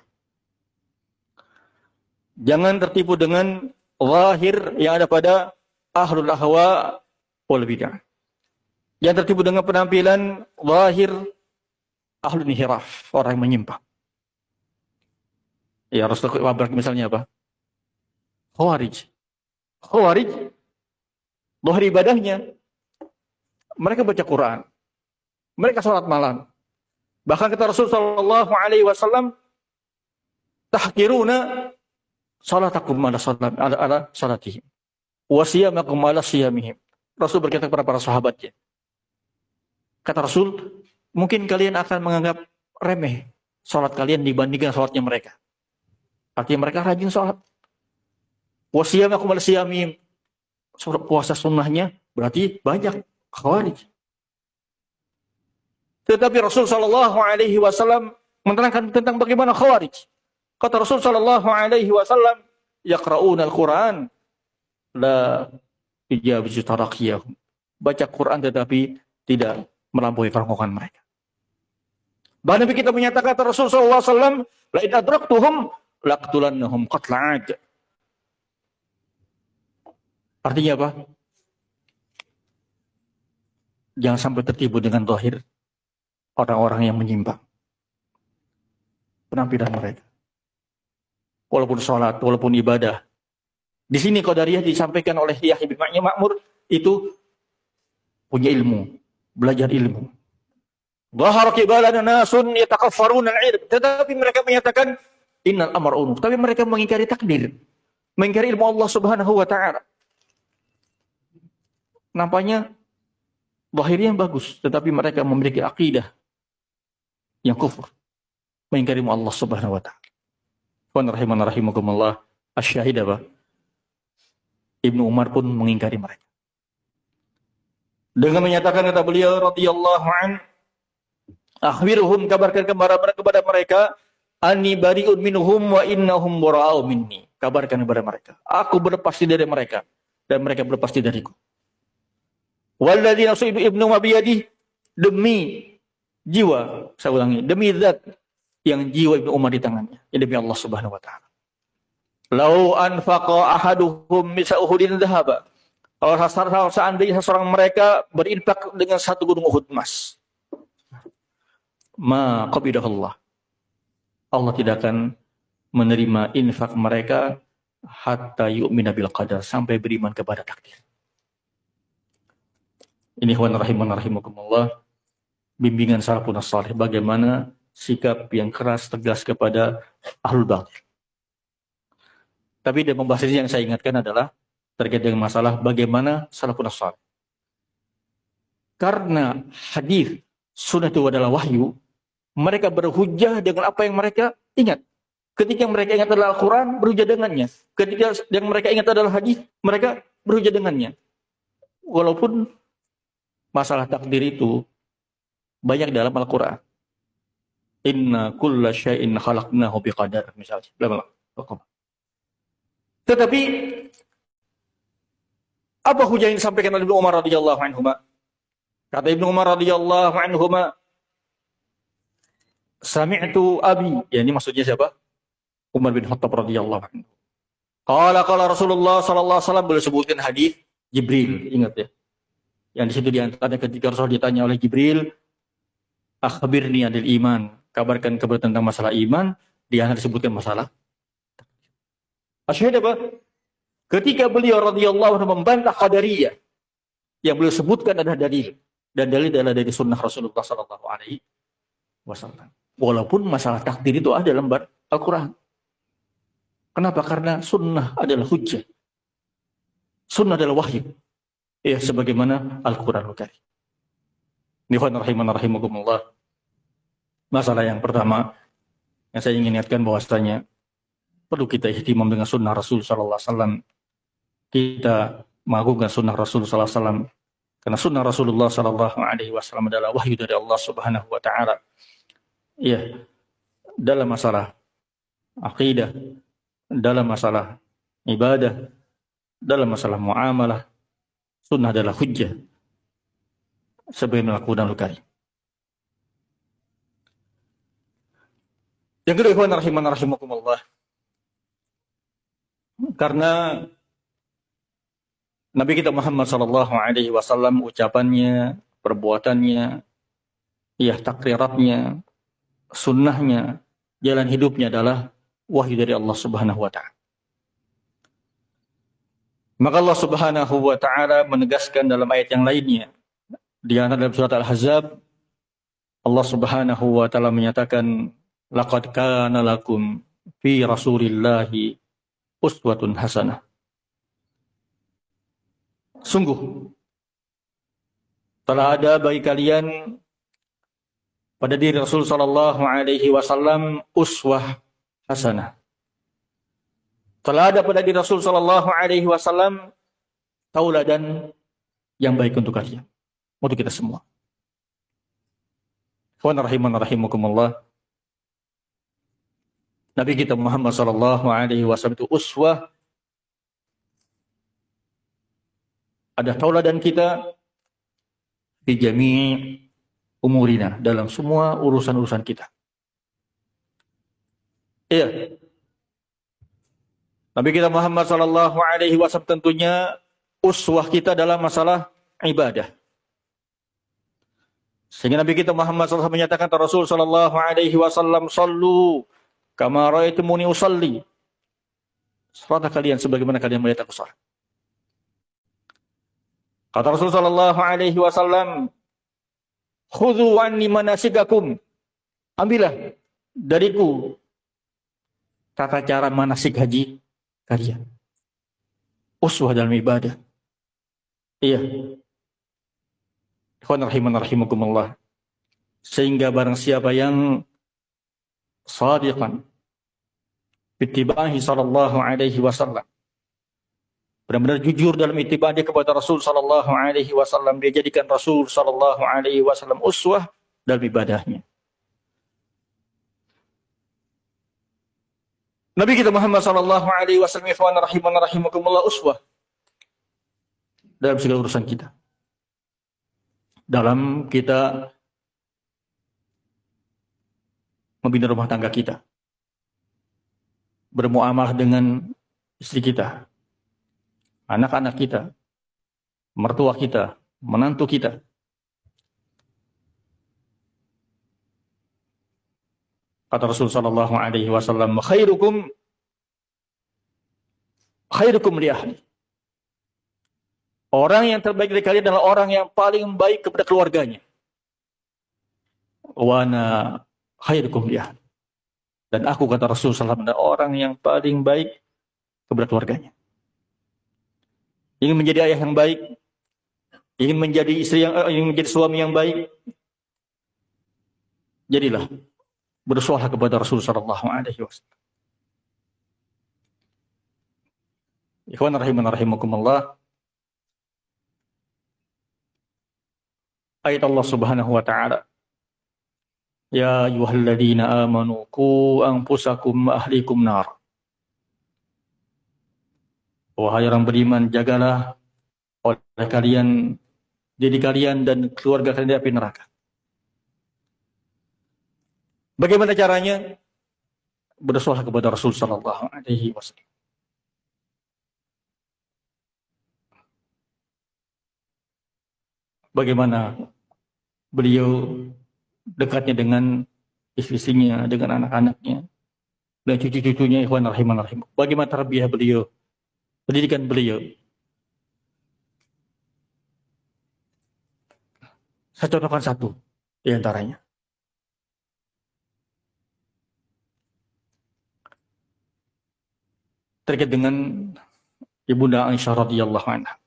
Speaker 1: Jangan tertipu dengan zahir yang ada pada ahlul ahwa wal bidah. Jangan tertipu dengan penampilan zahir ahlul inhiraf, orang yang menyimpang. Ya, Rasulullah misalnya apa? Khawarij. Zahir ibadahnya, mereka baca Quran, mereka sholat malam. Bahkan kata Rasul sallallahu alaihi wasallam, tahqiruna salatakum ala salatihim wa siyamakum ala siyamihim. Rasul berkata kepada para sahabatnya, kata Rasul, mungkin kalian akan menganggap remeh salat kalian dibandingkan salatnya mereka. Artinya mereka rajin salat. Wa siyamakum ala siyamihim. Puasa sunnahnya berarti banyak. Khawarij. Tetapi Rasul sallallahu alaihi wasallam menerangkan tentang bagaimana Khawarij. Kata Rasul sallallahu alaihi wasallam, yaqra'una al-Qur'an la ijabizu taraqiyahum. Baca Quran tetapi tidak melampaui kerongkongan mereka. Bahkan kita menyatakan kata Rasul sallallahu alaihi wasallam, la in adraktuhum laqtulannahum qatla 'ad. Artinya apa? Jangan sampai tertipu dengan zahir orang-orang yang menyimpang penampilan mereka. Walaupun sholat, walaupun ibadah. Di sini Qadariyah disampaikan oleh Yahya bin Ma'mur itu punya ilmu, belajar ilmu. Dhahara qibalana nasun yatakaffaruna al-'ilm. Tetapi mereka menyatakan innal amra unuf. Tapi mereka mengingkari takdir, mengingkari ilmu Allah Subhanahu wa taala. Nampaknya zahirnya bagus, tetapi mereka memiliki akidah yang kufur, mengingkari Allah Subhanahu wa taala. Wa rahimakumullah, asy-syahid apa? Ibnu Umar pun mengingkari mereka. Dengan menyatakan kata beliau radhiyallahu an, akhbiruhum, kabarkan kepada mereka, anni bari'un minhum wa innahum bara'u minni. Kabarkan kepada mereka, aku berlepas diri dari mereka dan mereka berlepas diri dariku. Walladzi nafsu ibnu Mabiyadi, demi jiwa, saya ulangi, demi zat yang jiwa Ibnu Umar di tangannya, ya demi Allah Subhanahu wa taala. Lau anfaqa ahaduhum misa Uhudin dhahaba. Kalau seandainya seorang mereka berinfak dengan satu gunung Uhud emas, ma qabidahullah. Allah tidak akan menerima infak mereka hatta yu'mina bil qadar, sampai beriman kepada takdir. Ini rahimakumullah, bimbingan salafun salih, bagaimana sikap yang keras tegas kepada ahlul batil. Tapi dalam membahas ini yang saya ingatkan adalah terkait dengan masalah bagaimana salafun salih. Karena hadis sunnah itu adalah wahyu, mereka berhujjah dengan apa yang mereka ingat. Ketika mereka ingat adalah Al-Quran, berhujjah dengannya. Ketika yang mereka ingat adalah hadis, mereka berhujjah dengannya. Walaupun masalah takdir itu banyak dalam Al-Quran. Inna kulla syai'in khalaqnahu biqadar, misalnya. Tetapi apa hujah yang disampaikan oleh Ibnu Umar radhiyallahu anhu? Kata Ibnu Umar radhiyallahu anhu, sami'tu abi, ya ini maksudnya siapa? Umar bin Khattab radhiyallahu anhu. Qala Rasulullah sallallahu alaihi wasallam, boleh sebutkan hadis Jibril, ingat ya. Yang di situ diantaranya ketika Rasul ditanya oleh Jibril, akhbirni anil iman, kabarkan kabar tentang masalah iman, dia hanya disebutkan masalah. Asyhadu apa? Ketika beliau radhiyallahu anhu membantah Qadariyah, yang beliau sebutkan adalah dalil. dan dalil adalah dari sunnah Rasulullah Sallallahu Alaihi Wasallam. Walaupun masalah takdir itu ada dalam Al-Quran. Kenapa? Karena sunnah adalah hujjah. Sunnah adalah wahyu. Ya, sebagaimana Al-Quranul Karim. Nifan rahimana rahimakumullah. Masalah yang pertama yang saya ingin ingatkan bahwasanya perlu kita ihtimam dengan sunnah Rasul Sallallahu Alaihi Wasallam. Kita mengagungkan sunnah Rasul Sallallahu Alaihi Wasallam. Karena sunnah Rasulullah Sallallahu Alaihi Wasallam adalah wahyu dari Allah Subhanahu Wa Taala. Ya, dalam masalah akidah, dalam masalah ibadah, dalam masalah muamalah, sunnah adalah hujjah sebagaimana Al-Quranul Karim. Yang kedua, ikhwan rahimana rahimakumullah, karena Nabi kita Muhammad sallallahu alaihi wasallam, ucapannya, perbuatannya, ya takriratnya, sunnahnya, jalan hidupnya adalah wahyu dari Allah Subhanahu wa taala. Maka Allah Subhanahu wa taala menegaskan dalam ayat yang lainnya, di antara dalam surat Al-Ahzab, Allah Subhanahu wa taala menyatakan, laqad kana lakum fi Rasulillahi uswatun hasanah. Sungguh telah ada bagi kalian pada diri Rasul sallallahu alaihi wasallam uswah hasanah. Telah ada pada diri Rasul sallallahu alaihi wasallam tauladan yang baik untuk kalian, untuk kita semua. Wa rahimana rahimakumullah. Nabi kita Muhammad sallallahu alaihi wasallam itu uswah, ada tauladan kita di jami' umurina, dalam semua urusan-urusan kita. Iya. Nabi kita Muhammad sallallahu alaihi wasallam tentunya uswah kita dalam masalah ibadah. Sehingga Nabi kita Muhammad sallallahu menyatakan, Rasul sallallahu alaihi wasallam, "Shallu kama ra'aitumuni usalli." Salatlah kalian sebagaimana kalian melihat aku salat. Kata Rasul sallallahu alaihi wasallam, "Khudhu anni manasikakum." Ambillah dariku tata cara manasik haji kalian. Uswah dalam ibadah. Iya. Ikhwan rahimana rahimakumullah. Sehingga barang siapa yang shadiqan bittibahi sallallahu alaihi wasallam, benar-benar jujur dalam ittiba dia kepada Rasul sallallahu alaihi wasallam, dia jadikan Rasul sallallahu alaihi wasallam uswah dalam ibadahnya. Nabi kita Muhammad sallallahu alaihi wasallam, ikhwan rahimana rahimakumullah, uswah dalam segala urusan kita. Dalam kita membina rumah tangga kita, bermuamalah dengan istri kita, anak-anak kita, mertua kita, menantu kita. Kata Rasul sallallahu alaihi wasallam, khairukum li ahli. Orang yang terbaik dari kalian adalah orang yang paling baik kepada keluarganya. Wa ana khairukum li ahli. Dan aku, kata Rasul sallallahu alaihi wasallam, adalah orang yang paling baik kepada keluarganya. Ingin menjadi ayah yang baik, ingin menjadi ingin menjadi suami yang baik, jadilah bersuara kepada Rasul sallallahu alaihi wasallam. Ikhwan rahimana rahimakumullah. Ayat Allah Subhanahu wa taala, ya ayyuhalladzina amanu qu anfusakum wa ahlikum nar. Wahai orang beriman, jagalah oleh kalian diri kalian dan keluarga kalian dari api neraka. Bagaimana caranya? Bersuara kepada Rasul sallallahu alaihi wasallam. Bagaimana beliau dekatnya dengan istri-istrinya, dengan anak-anaknya, dan cucu-cucunya, ikhwan rahiman rahim. Bagaimana tarbiyah beliau, pendidikan beliau. Saya contohkan satu di antaranya. Terkait dengan Ibunda Aisyah radhiyallahu anha.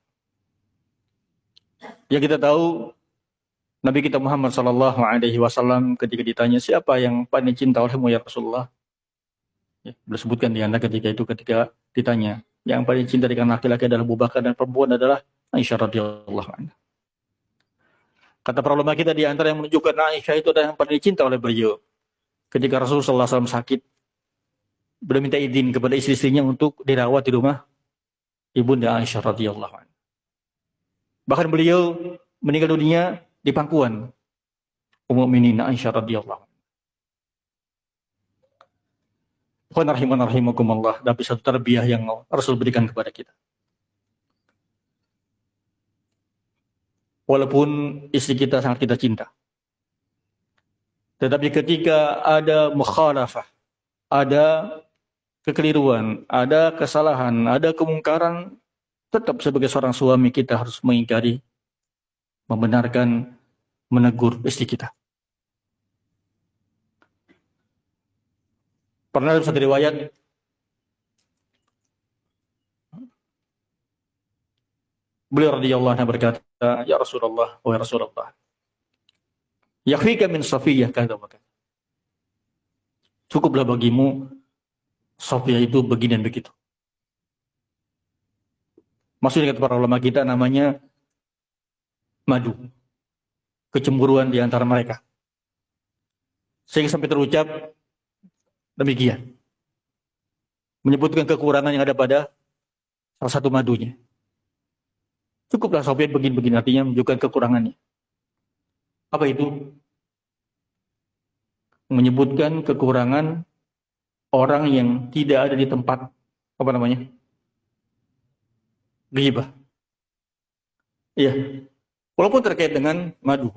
Speaker 1: Ya, kita tahu Nabi kita Muhammad sallallahu alaihi wasallam ketika ditanya siapa yang paling cinta olehmu ya Rasulullah. Ya, beliau sebutkan di antara ketika ditanya yang paling cinta dengan laki-laki adalah Abu Bakar dan perempuan adalah Aisyah radhiyallahu anha. Kata para ulama kita di antara yang menunjukkan Aisyah itu adalah yang paling dicinta oleh beliau. Ketika Rasulullah SAW sakit, beliau minta izin kepada istri-istrinya untuk dirawat di rumah Ibunda Aisyah radhiyallahu anha. Bahkan beliau meninggal dunia di pangkuan Ummul Mukminin Aisyah radhiyallahu anha. Rahimakumullah, tapi satu tarbiyah yang Rasul berikan kepada kita. Walaupun istri kita sangat kita cinta, tetapi ketika ada mukhalafah, ada kekeliruan, ada kesalahan, ada kemungkaran, tetap sebagai seorang suami kita harus mengingkari, membenarkan, menegur istri kita. Pernah dalam satu riwayat, beliau radhiyallahu anhu berkata, ya Rasulullah, wahai Rasulullah, yakfika min Safiyah kata maka. Cukuplah bagimu Safiyah itu begini dan begitu. Maksudnya kata para ulama kita namanya madu, kecemburuan di antara mereka. Sehingga sampai terucap demikian. Menyebutkan kekurangan yang ada pada salah satu madunya. Cukuplah Safiyah begini-begini, artinya menunjukkan kekurangannya. Apa itu? Menyebutkan kekurangan orang yang tidak ada di tempat apa namanya? Ghibah. Iya. Walaupun terkait dengan madu.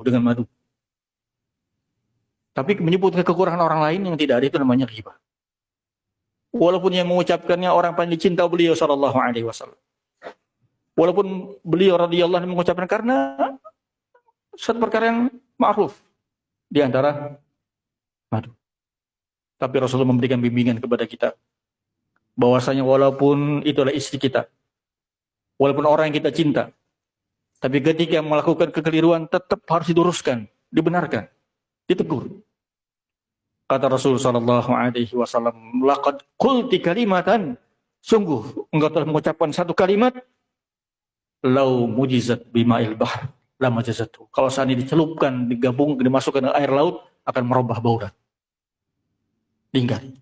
Speaker 1: Tapi menyebutkan kekurangan orang lain yang tidak ada itu namanya ghibah. Walaupun yang mengucapkannya orang paling dicinta beliau sallallahu alaihi wasallam. Walaupun beliau radhiyallahu anhu mengucapkan karena satu perkara yang ma'ruf di antara madu. Tapi Rasulullah memberikan bimbingan kepada kita bahwasanya walaupun itulah istri kita, walaupun orang yang kita cinta, tapi ketika melakukan kekeliruan tetap harus diluruskan, dibenarkan, ditegur. Kata Rasul sallallahu alaihi wasallam, laqad qulti kalimatan, sungguh engkau telah mengucapkan satu kalimat, lau mujizat bima'il bahr lama jazatu. Kalau seandainya dicelupkan, digabung, dimasukkan ke air laut akan merubah bauran. Diingkari.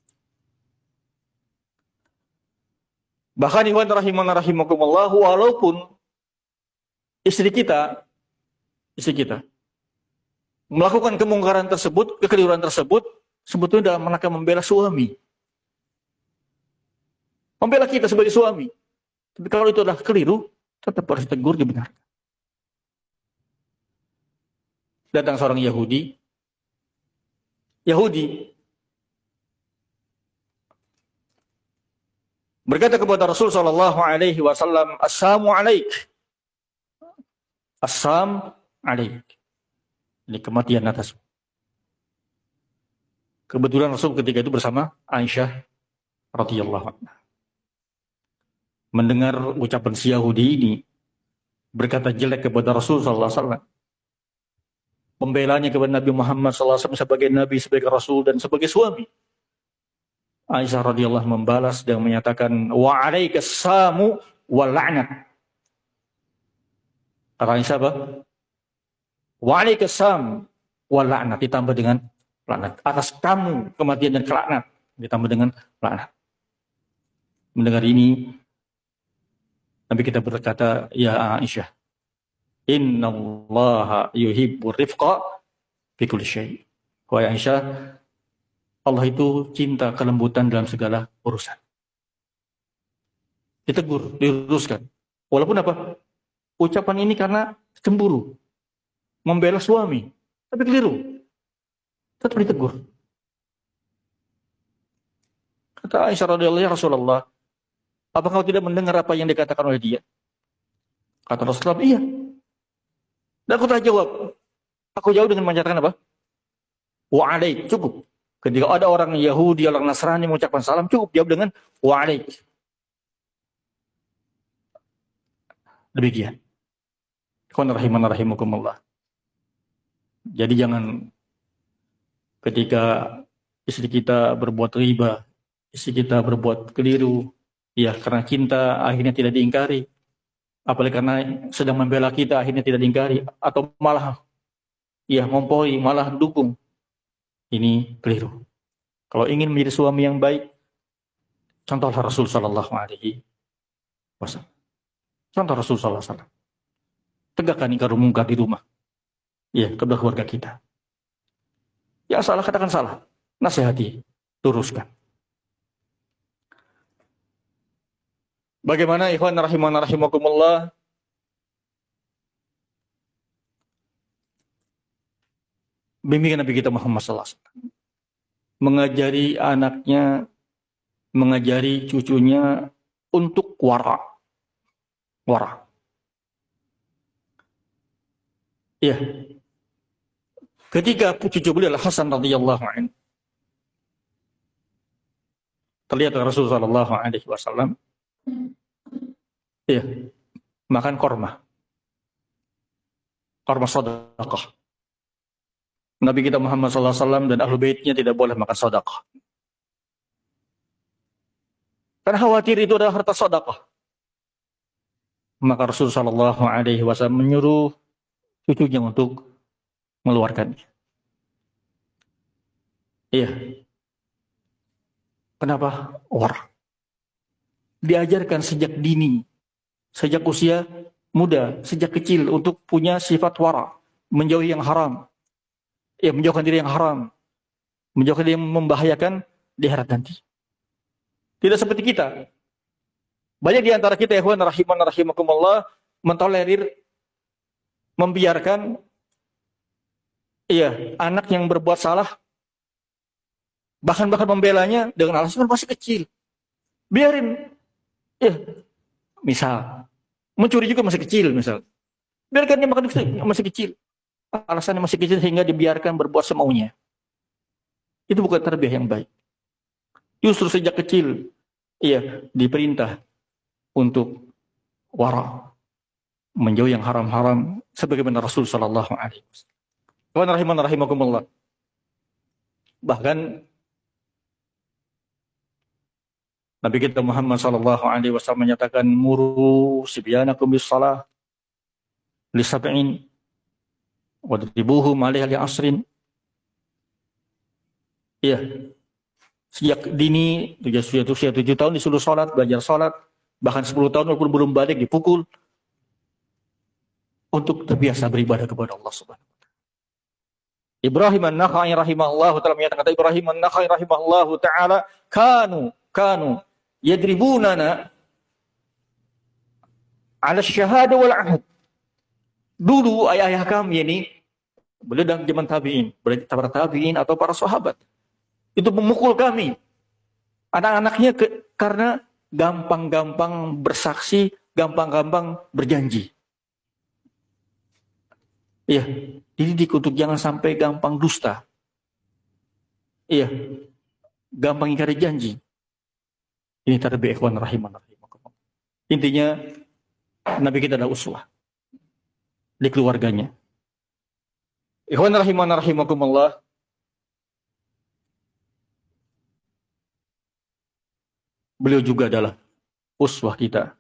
Speaker 1: Bahkan ikhwan rahimakumullah, walaupun istri kita melakukan kemungkaran tersebut, kekeliruan tersebut, sebetulnya dalam rangka membela suami. Membela kita sebagai suami. Tapi kalau itu adalah keliru, tetap harus ditegur, dibenarkan. Datang seorang Yahudi berkata kepada Rasul sallallahu alaihi wasallam, "Assalamu alaik." Assam alaik. Ini kematian atasmu. Kebetulan Rasul ketika itu bersama Aisyah radhiyallahu anha. Mendengar ucapan si Yahudi ini, berkata jelek kepada Rasul sallallahu alaihi wasallam. Pembelanya kepada Nabi Muhammad sallallahu alaihi wasallam sebagai nabi, sebagai rasul dan sebagai suami. Aisyah radhiyallahu membalas dan menyatakan, wa alaikas samu wal la'nat. Kata Aisyah apa? Wa alaikas sam wal la'nat, ditambah dengan laknat. Atas kamu kematian dan kelaknat, ditambah dengan laknat. Mendengar ini, Nabi kita berkata, ya Aisyah, innallaha yuhibbur rifqa fi kulli syai'. Wahai Aisyah, Allah itu cinta kelembutan dalam segala urusan. Ditegur, diluruskan. Walaupun apa? Ucapan ini karena cemburu, membela suami, tapi keliru. Tetap ditegur. Kata Aisyah radhiyallahu anha, Rasulullah, apa kau tidak mendengar apa yang dikatakan oleh dia? Kata Rasulullah, iya. Dan aku tak jawab, Aku jauh dengan mengucapkan apa? Wa'alaik, cukup. Ketika ada orang Yahudi, orang Nasrani mengucapkan salam, cukup jawab dengan wa'alaik. Demikian. Ikhwan rahimana rahimakumullah. Jadi jangan ketika istri kita berbuat riba, istri kita berbuat keliru, ya karena cinta akhirnya tidak diingkari. Apalagi karena sedang membela kita akhirnya tidak diingkari. Atau malah ya ngompoi, malah dukung. Ini keliru. Kalau ingin menjadi suami yang baik, contohlah Rasul Sallallahu Alaihi Wasallam. Contoh Rasul Sallallahu Alaihi Wasallam. Tegakkan ingkar mungkar di rumah. Ya, kepada keluarga kita. Ya salah, katakan salah. Nasihati, luruskan. Bagaimana ikhwan rahimana rahimakumullah? Bimbingan Nabi kita Muhammad sallallahu alaihi wasallam. Mengajari anaknya, mengajari cucunya untuk wara. Wara. Ya. Ketika cucu beliau Hasan radhiyallahu anhu terlihat Rasulullah sallallahu alaihi wasallam ya, makan korma. Korma sedekah. Nabi kita Muhammad sallallahu alaihi wasallam dan ahlu baitnya tidak boleh makan sedekah. Karena khawatir itu adalah harta sedekah. Maka Rasul sallallahu alaihi wasallam menyuruh cucunya untuk mengeluarkannya. Iya. Kenapa? Wara. Diajarkan sejak dini, sejak usia muda, sejak kecil untuk punya sifat wara, menjauhi yang haram. Ya, menjauhkan diri yang haram, menjauhkan diri yang membahayakan di akhirat nanti. Tidak seperti kita. Banyak di antara kita ikhwan rahimana rahimakumullah mentolerir, membiarkan anak yang berbuat salah, bahkan membelanya dengan alasan masih kecil. Biarin. Misal mencuri juga masih kecil, misal. Biarkan dia makan masih kecil. Alasannya masih kecil sehingga dibiarkan berbuat semaunya. Itu bukan tarbiyah yang baik. Justru sejak kecil diperintah untuk wara, menjauhi yang haram-haram sebagaimana Rasul sallallahu alaihi wasallam. Rahimakumullah. Bahkan Nabi kita Muhammad sallallahu alaihi wasallam menyatakan muru sibyanakum bis-shalah li sab'in wa dribuhum 'alaiha li asrin. Iya. Sejak dini, usia 7 tahun disuruh salat, belajar salat, bahkan 10 tahun walaupun belum balik dipukul untuk terbiasa beribadah kepada Allah Subhanahu wa taala. Ibrahim an-Nakhai rahimahullahu taala menyatakan, kata Ibrahim an-Nakhai rahimahullahu taala, kanu yadribunana ala syahada wal ahad. Dulu ayah-ayah kami ini, beliau dalam zaman tabi'in, berarti para tabi'in atau para sahabat, itu memukul kami, anak-anaknya karena gampang-gampang bersaksi, gampang-gampang berjanji. Iya, dididik untuk jangan sampai gampang dusta. Iya, gampang ingkari janji. Ini tarbiyah ikhwan rahiman rahimakumullah. Intinya Nabi kita adalah uswah di keluarganya. Ikhwan rahiman rahimakumullah. Beliau juga adalah uswah kita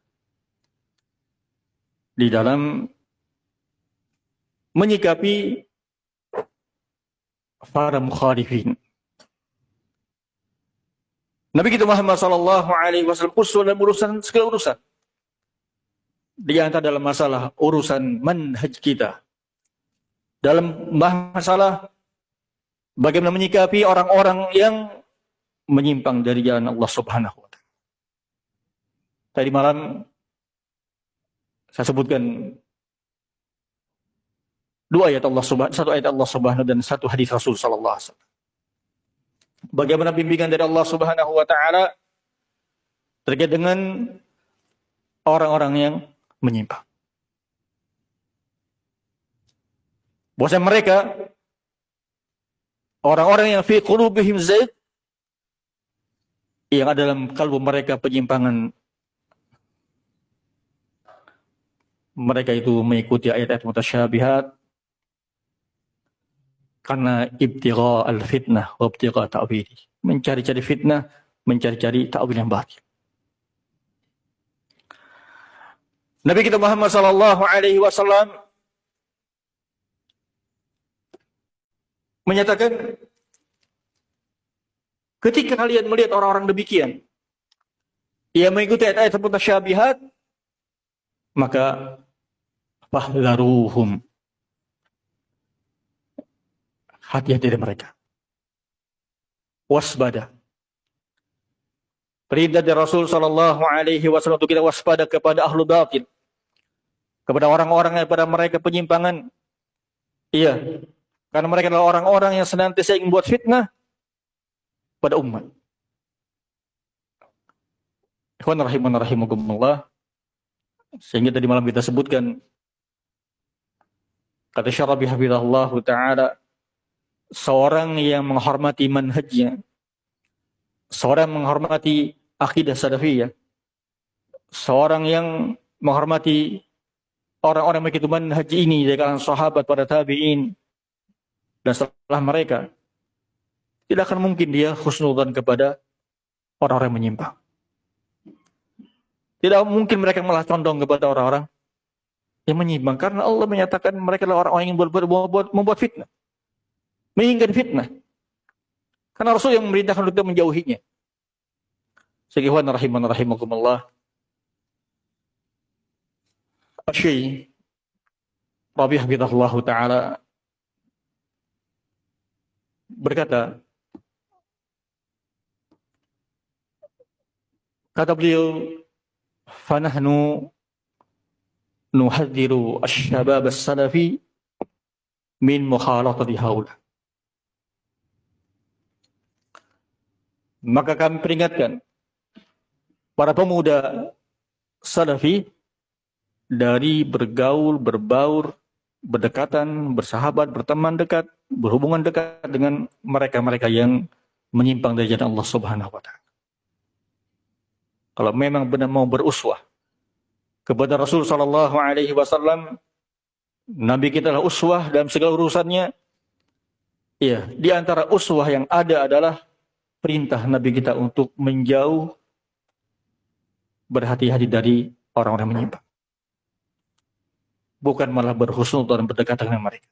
Speaker 1: di dalam menyikapi para mukhalifin. Nabi kita Muhammad sallallahu alaihi wasallam uswah dalam urusan segala urusan. Di antara dalam masalah urusan manhaj kita. Dalam masalah bagaimana menyikapi orang-orang yang menyimpang dari jalan Allah Subhanahu wa taala. Tadi malam saya sebutkan dua ayat Allah Subhanahu, satu ayat Allah Subhanahu dan satu hadis Rasul sallallahu alaihi wasallam. Bagaimana bimbingan dari Allah Subhanahu wa taala terkait dengan orang-orang yang menyimpang. Bahwa mereka orang-orang yang fi qulubihim zaid, yang ada dalam kalbu mereka penyimpangan, mereka itu mengikuti ayat-ayat mutasyabihat karena ibtigha al-fitnah wa ibtigha ta'wil, mencari-cari fitnah, mencari-cari ta'wil yang batil. Nabi kita Muhammad sallallahu alaihi wasallam menyatakan, ketika kalian melihat orang-orang demikian, ia mengikuti ayat-ayat mutasyabihat, maka fahdharuhum, hati-hati dari mereka. Waspada. Perintah dari Rasul sallallahu alaihi wasallam untuk kita waspada kepada ahlul batil, kepada orang-orang yang pada mereka penyimpangan. Iya, karena mereka adalah orang-orang yang senantiasa ingin membuat fitnah pada umat. Ikhwan rahiman rahimakumullah. Sehingga tadi malam kita sebutkan, kata Syarabi hafizahullah ta'ala, seorang yang menghormati manhajnya, seorang yang menghormati akidah salafiyah, seorang yang menghormati orang-orang yang begitu manhaj ini dari kalangan sahabat, para tabi'in, dan setelah mereka, tidak akan mungkin dia husnudzan kepada orang-orang yang menyimpang. Tidak mungkin mereka malah condong kepada orang-orang yang menyimpang, karena Allah menyatakan mereka adalah orang-orang yang membuat fitnah, menginginkan fitnah. Karena Rasul yang memerintahkan untuk menjauhinya. Ikhwan rahiman rahimakumullah. Asy-Syaikh Rabi' hafizahullah ta'ala berkata, kata beliau, fanahnu nuhadziru asy-syabab as-salafi min mukhalatati haula. Maka kami peringatkan para pemuda salafi dari bergaul, berbaur, berdekatan, bersahabat, berteman dekat, berhubungan dekat dengan mereka-mereka yang menyimpang dari jalan Allah Subhanahu wa taala. Kalau memang benar mau beruswah kepada Rasul sallallahu alaihi wasallam, Nabi kita adalah uswah dalam segala urusannya. Iya, di antara uswah yang ada adalah perintah Nabi kita untuk menjauh, berhati-hati dari orang-orang menyimpang. Bukan malah berhusnudzon dan berdekatan dengan mereka.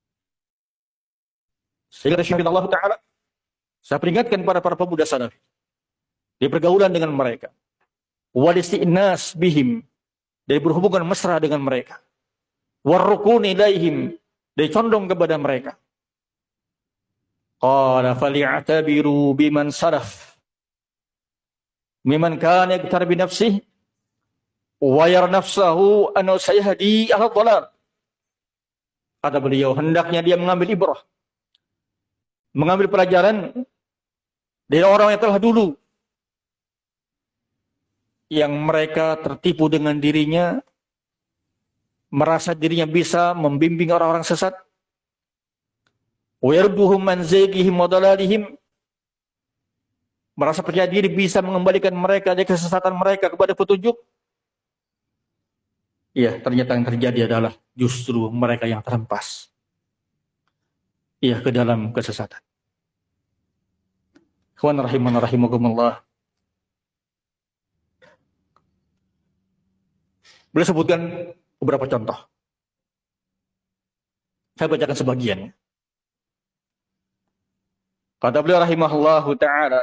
Speaker 1: Sehingga Allah Ta'ala, saya peringatkan para pemuda salafi di pergaulan dengan mereka, walisti'nas bihim, dari berhubungan mesra dengan mereka, warrukun ilaihim, dari condong kepada mereka. Qala fali'atabiru biman salaf mimman kana yaktar bi nafsihi wa yar nafsahu anna sayahdi ala dhalal. Kata beliau, hendaknya dia mengambil ibrah, mengambil pelajaran dari orang yang telah dulu, yang mereka tertipu dengan dirinya, merasa dirinya bisa membimbing orang-orang sesat, wa yarduhum man zaygihim wa dalalihim, merasa percaya diri bisa mengembalikan mereka dari kesesatan mereka kepada petunjuk. Iya, ternyata yang terjadi adalah justru mereka yang terhempas, iya, ke dalam kesesatan. Ikhwan rahiman rahimakumullah. Boleh sebutkan beberapa contoh. Saya bacakan sebagian. Kata beliau rahimahullahu ta'ala,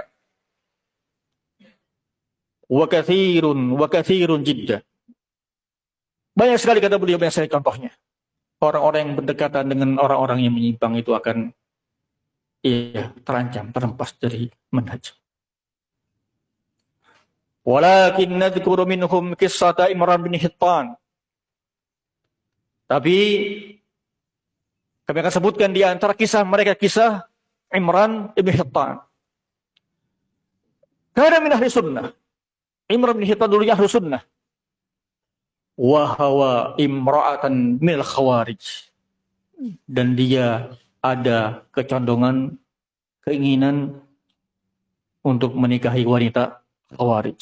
Speaker 1: wa kathirun jiddan. Banyak sekali, kata beliau, banyak sekali contohnya. Orang-orang yang berdekatan dengan orang-orang yang menyimpang itu akan terancam, terhempas dari manhaj. Walakin nadhkuru minhum qissata Imran bin Hittan. Tapi kami akan sebutkan di antara kisah mereka, kisah Imran bin Hittan. Kana min ahli sunnah. Imran bin Hittan dulunya ahli sunnah. Wa hawa imra'atan minal khawarij. dan dia ada kecondongan, keinginan untuk menikahi wanita Khawarij.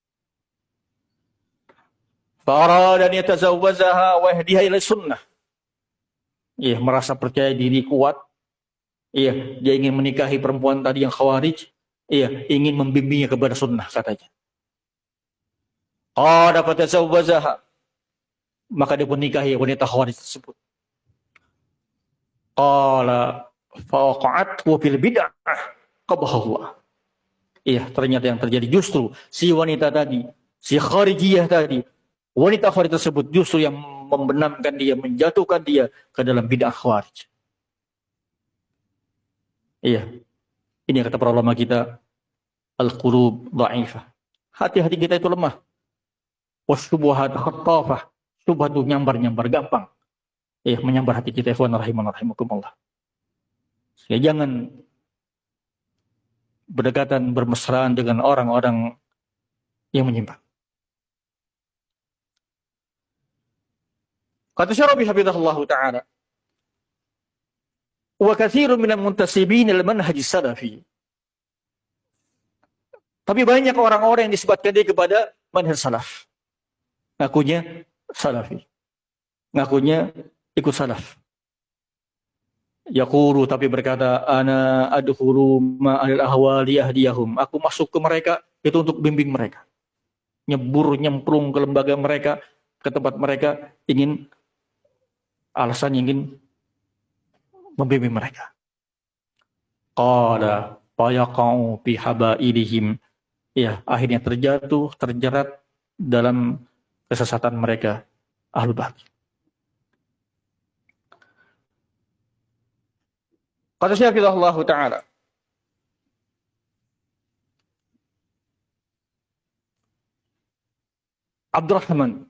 Speaker 1: Fa'arada an yatazawwajaha wa yahdiha ila sunnah. Ia merasa percaya diri kuat. Dia ingin menikahi perempuan tadi yang Khawarij. Ingin membimbingnya kepada sunnah katanya. Qala fatazawwajaha, maka dia pun nikahi wanita Khawarij tersebut. Qala fawaqa'at wa fil bid'ah qabahullah. Ternyata yang terjadi justru si wanita tadi, si Kharijiyah tadi, wanita Khawarij tersebut justru yang membenamkan dia, menjatuhkan dia ke dalam bid'ah Khawarij. Ini kata para ulama kita, al-qulub dha'ifah. Hati-hati kita itu lemah. Wasyubuhat khattafah. Syubhat itu nyambar-nyambar gampang. Menyambar hati kita, ikhwan rahimakumullah. Sehingga jangan berdekatan, bermesraan dengan orang-orang yang menyimpang. Kata Syarabi hafizahullah ta'ala, wa katsirun minal muntasibin al manhaj salafi. Tapi banyak orang-orang yang disebutkan dia kepada manhaj salaf. Ngakunya salafi. Ngakunya ikut salaf. Yaqulu, tapi berkata, ana adkhulu ma'al ahwali ahdiyahum. Aku masuk ke mereka itu untuk bimbing mereka. Nyemplung ke lembaga mereka, ke tempat mereka, alasan ingin membimbing mereka. Qala fayaqa'u fi habailihim. Akhirnya terjerat dalam kesesatan mereka, ahlul batil. Kata Syekh Allah Ta'ala, Abdurrahman,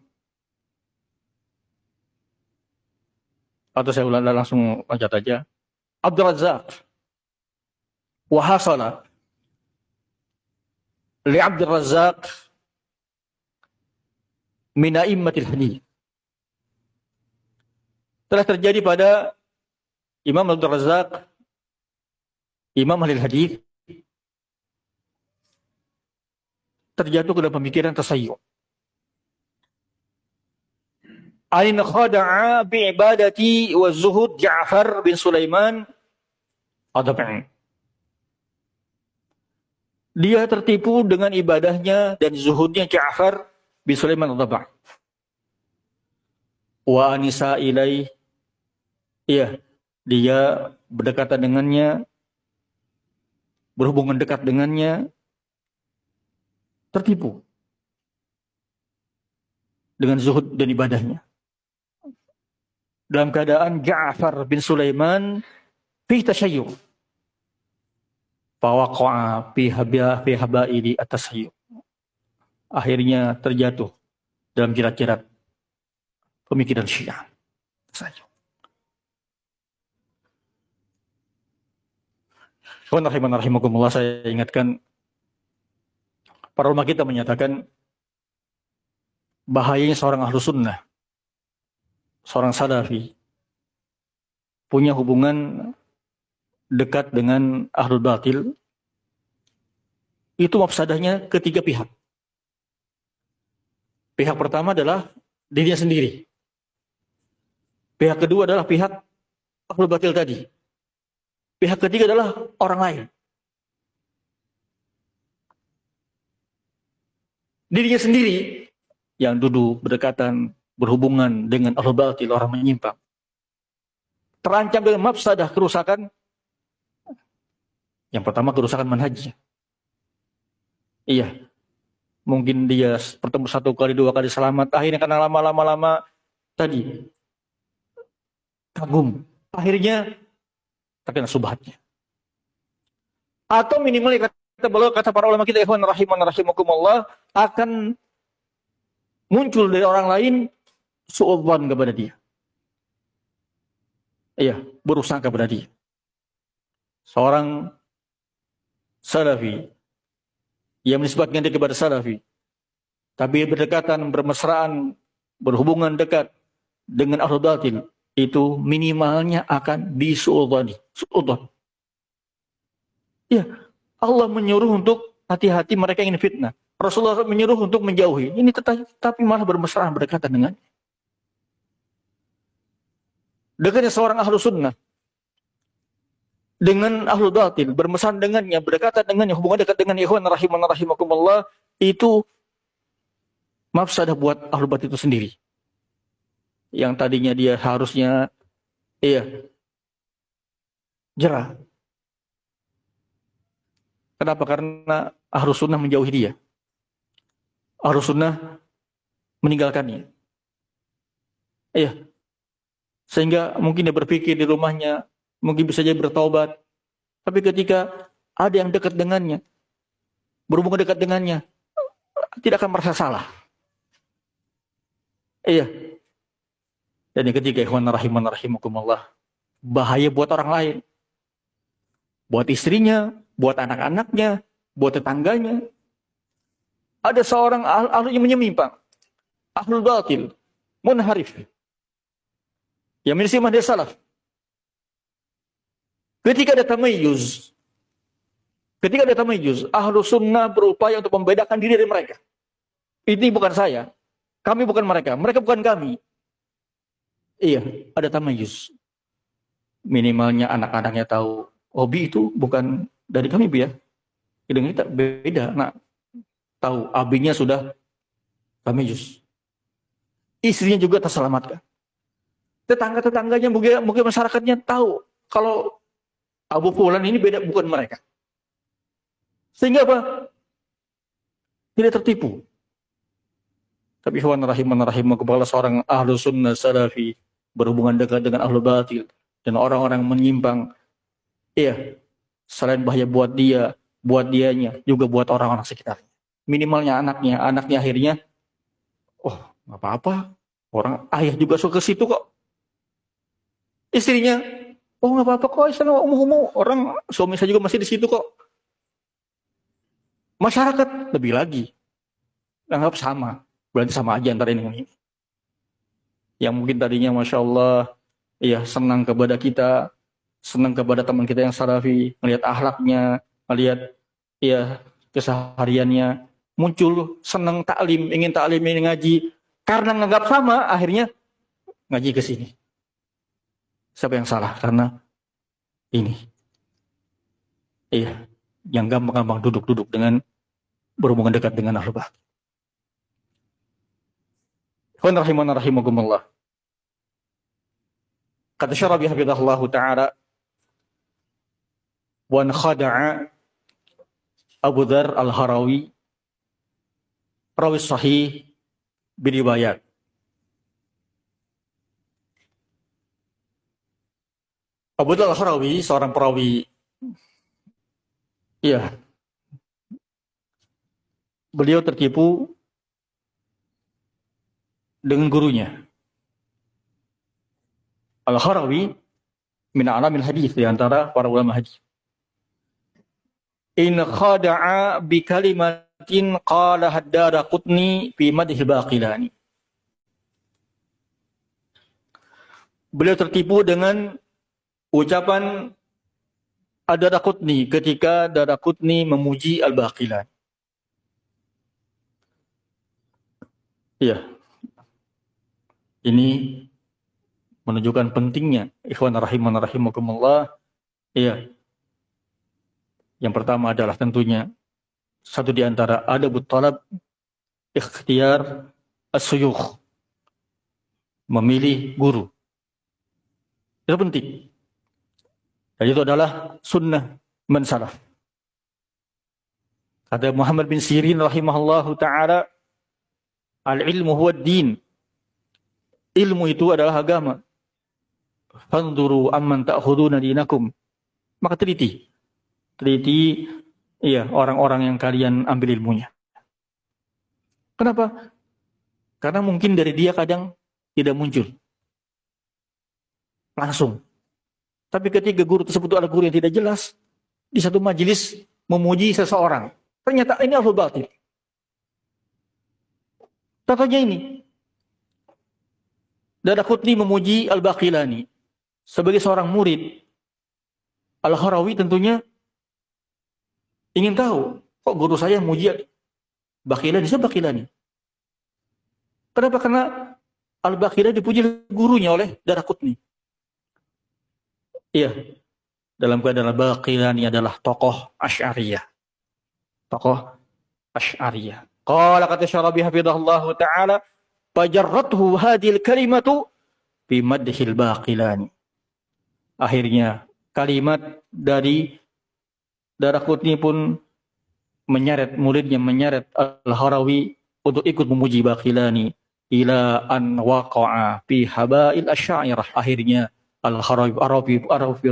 Speaker 1: atau saya ulang langsung lanjut aja, Abdul Razzaq, wa hasala li Abdul Razzaq min a'immatil hadits. Telah terjadi pada Imam Abdul Razzaq, Imam Ahli Hadis, terjatuh ke dalam pemikiran tasayyuh. Ain khada'a bi ibadati wa zuhud Ja'far bin Sulaiman Ad-Dabi'i. Dia tertipu dengan ibadahnya dan zuhudnya Ja'far bin Sulaiman Ad-Dabi'i. Wa anisa ilaih. Dia berdekatan dengannya, berhubungan dekat dengannya, tertipu dengan zuhud dan ibadahnya. Dalam keadaan Ja'far bin Sulaiman fi tashayyuh. Fawaqa'a fi habaili at-tashayyuh. Akhirnya terjatuh dalam jerat-jerat pemikiran Syiah. Tashayyuh. Rahimakumullah, saya ingatkan, para ulama kita menyatakan bahayanya seorang ahlu sunnah, seorang salafi, punya hubungan dekat dengan ahlul batil, itu mafsadahnya ketiga pihak. Pihak pertama adalah dirinya sendiri. Pihak kedua adalah pihak ahlul batil tadi. Pihak ketiga adalah orang lain. Dirinya sendiri yang duduk berdekatan, berhubungan dengan ahlul batil, orang menyimpang, terancam dengan mafsadah, kerusakan. Yang pertama, kerusakan manhajnya. Mungkin dia bertemu 1 kali, 2 kali selamat, akhirnya karena lama-lama tadi kagum, akhirnya terkena subhatnya. Atau minimal kata para ulama kita, ikhwan rahimakumullah, akan muncul dari orang lain su'udzan kepada dia. Berusaha kepada dia. Seorang salafi yang menisbatkan dia kepada salafi, tapi berdekatan, bermesraan, berhubungan dekat dengan ahlul batil, itu minimalnya akan disu'udzani. Su'udzon. Ya, Allah menyuruh untuk hati-hati mereka yang ingin fitnah. Rasulullah menyuruh untuk menjauhi. Ini tapi malah bermesraan berdekatan dengan seorang ahlu sunnah dengan ahlu batil, bermesraan dengannya, berdekatan dengannya, hubungan dekat dengan ikhwan rahimakumullah, itu mafsadah buat ahlu batil itu sendiri. Yang tadinya dia harusnya jerah. Kenapa? Karena ahlu sunnah menjauhi dia. Ahlu sunnah meninggalkannya. Sehingga mungkin dia berpikir di rumahnya, mungkin bisa jadi bertaubat. Tapi ketika ada yang dekat dengannya, berhubungan dekat dengannya, tidak akan merasa salah. Jadi ketika ikhwan rahimakumullah, bahaya buat orang lain. Buat istrinya, buat anak-anaknya, buat tetangganya. Ada seorang ahlu yang menyimpang, ahlul batil, munharif, yang menyelisih manhaj salaf. Ketika ada tamayyuz, ahlu sunnah berupaya untuk membedakan diri dari mereka. Ini bukan saya, kami bukan mereka bukan kami. Ada tamayyuz. Minimalnya anak-anaknya tahu, Bi itu bukan dari kami, Bi ya. Dengan kita beda. Nah, tahu abinya sudah tamayyuz. Istrinya juga terselamatkan. Tetangga-tetangganya mungkin masyarakatnya tahu kalau Abu Fulan ini beda, bukan mereka. Sehingga apa? Tidak tertipu. Tapi ikhwan rahimakumullah, seorang ahlu sunnah salafi berhubungan dekat dengan ahlu batil dan orang-orang menyimpang. Selain bahaya buat dia, buat dianya, juga buat orang-orang sekitarnya. Minimalnya anaknya akhirnya, nggak apa-apa, orang ayah juga suka ke situ kok. Istrinya, nggak apa-apa kok, istrinya orang suami saya juga masih di situ kok. Masyarakat lebih lagi, anggap sama, berarti sama aja antara ini dengan ini. Yang mungkin tadinya Masya Allah, senang kepada kita, senang kepada teman kita yang salafi, melihat akhlaknya, melihat kesehariannya, muncul senang taklim, ingin ngaji, karena nganggap sama, akhirnya ngaji ke sini. Siapa yang salah? Karena ini. Yang gampang-gampang duduk dengan berhubungan dekat dengan ahlul batil. Ikhwan rahimakumullah. Kata Syarabi hafizahullah ta'ala, wa khada'a Abu Dzar al-Harawi rawi sahih biriwayat. Abu Dzar al-Harawi seorang perawi, beliau tertipu dengan gurunya. Al-Harawi min a'lamil hadis, di antara para ulama hadis. In khada'a bi kalimatin qala Ad-Daraqutni fi madhi Baqilani. Beliau tertipu dengan ucapan Ad-Daraqutni ketika Daraqutni memuji Al-Baqilani. Ini menunjukkan pentingnya ikhwan rahimakumullah. Yang pertama adalah tentunya satu di antara adabut talab, ikhtiyar as-suyukh, memilih guru. Itu penting. Dan itu adalah sunnah man salaf. Kata Muhammad bin Sirin rahimahullahu ta'ala, al-ilmu huwa ad-din. Ilmu itu adalah agama. Fanzuru amman ta'khuduna dinakum. Maka teliti orang-orang yang kalian ambil ilmunya. Kenapa? Karena mungkin dari dia kadang tidak muncul langsung. Tapi ketika guru tersebut adalah guru yang tidak jelas, di satu majelis memuji seseorang, ternyata ini ahlul batil. Contohnya ini, Daraqutni memuji Al-Baqilani sebagai seorang murid. Al-Harawi tentunya ingin tahu, kok guru saya memuji Baqilani? Siapa Baqilani? Kenapa? Karena Al-Baqilani dipuji gurunya oleh Daraqutni. Iya, dalam keadaan Al-Baqilani adalah tokoh Asy'ariyah. Tokoh Asy'ariyah. Qala kata Syarabi hafizahullah ta'ala, fajarrathu hadhil kalimatu bi madhil Baqilani. Akhirnya kalimat dari Daraqutni pun muridnya menyeret Al-Harawi untuk ikut memuji Baqilani ila an waqa'a fi habail asy'ariyah. Akhirnya Al-Harawi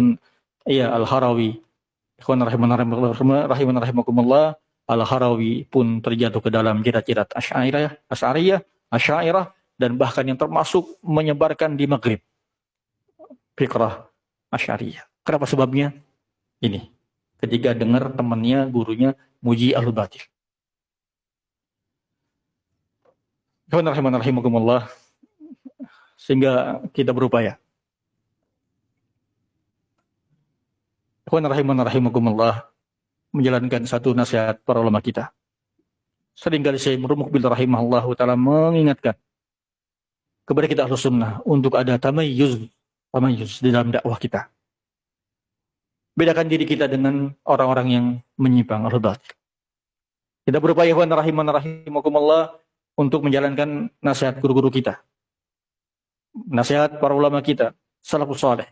Speaker 1: ikhwan rahimakumullah, Al-Harawi pun terjatuh ke dalam jirat-jirat Asy'ariyah dan bahkan yang termasuk menyebarkan di Maghrib fikrah Asy'ariyah. Kenapa sebabnya? Ini, ketika dengar temannya, gurunya muji Ahlul Batil. Ikhwan rahimakumullah, sehingga kita berupaya. Ikhwan rahimakumullah, menjalankan satu nasihat para ulama kita. Seringkali saya Mukbil rahimahullah ta'ala mengingatkan kepada kita Ahlus Sunnah untuk ada tamayyuz di dalam dakwah kita. Bedakan diri kita dengan orang-orang yang menyimpang Ahlul Batil. Kita berupaya ikhwan rahimakumullah untuk menjalankan nasihat guru-guru kita, nasihat para ulama kita, salafus saleh.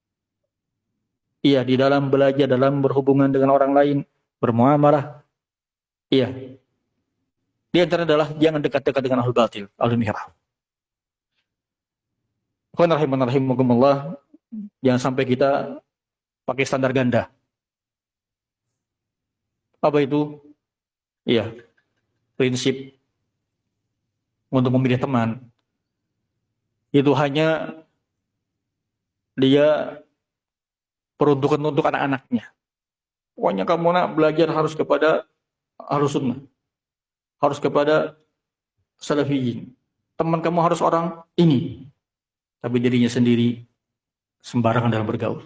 Speaker 1: Iya, di dalam belajar, dalam berhubungan dengan orang lain, bermuamalah. Iya. Di antara adalah jangan dekat-dekat dengan Ahlul Batil, Ahlul Inhiraf. Ikhwan rahimakumullah, jangan sampai kita pakai standar ganda. Apa itu? Iya. Prinsip untuk memilih teman itu hanya dia peruntukan untuk anak-anaknya. Pokoknya kamu nak belajar harus kepada Ahlus Sunnah, harus kepada Salafiyin. Teman kamu harus orang ini, tapi dirinya sendiri sembarangan dalam bergaul.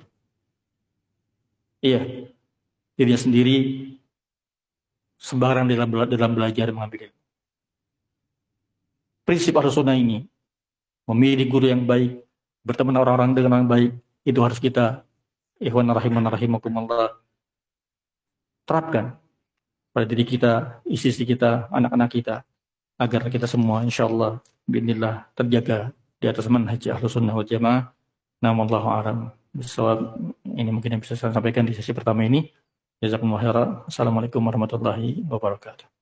Speaker 1: Iya, dirinya sendiri sembarangan dalam belajar mengambil ilmu. Prinsip Ahlus Sunnah ini, memilih guru yang baik, berteman orang-orang dengan orang baik, itu harus kita ikhwan rahimakumullah terapkan pada diri kita, istri kita, anak-anak kita, agar kita semua insyaallah biidznillah terjaga di atas manhaj Ahlus Sunnah wal Jamaah. Namallahu a'lam bissawab. Ini mungkin yang bisa saya sampaikan di sesi pertama ini. Jazakumullah khairan. Assalamualaikum warahmatullahi wabarakatuh.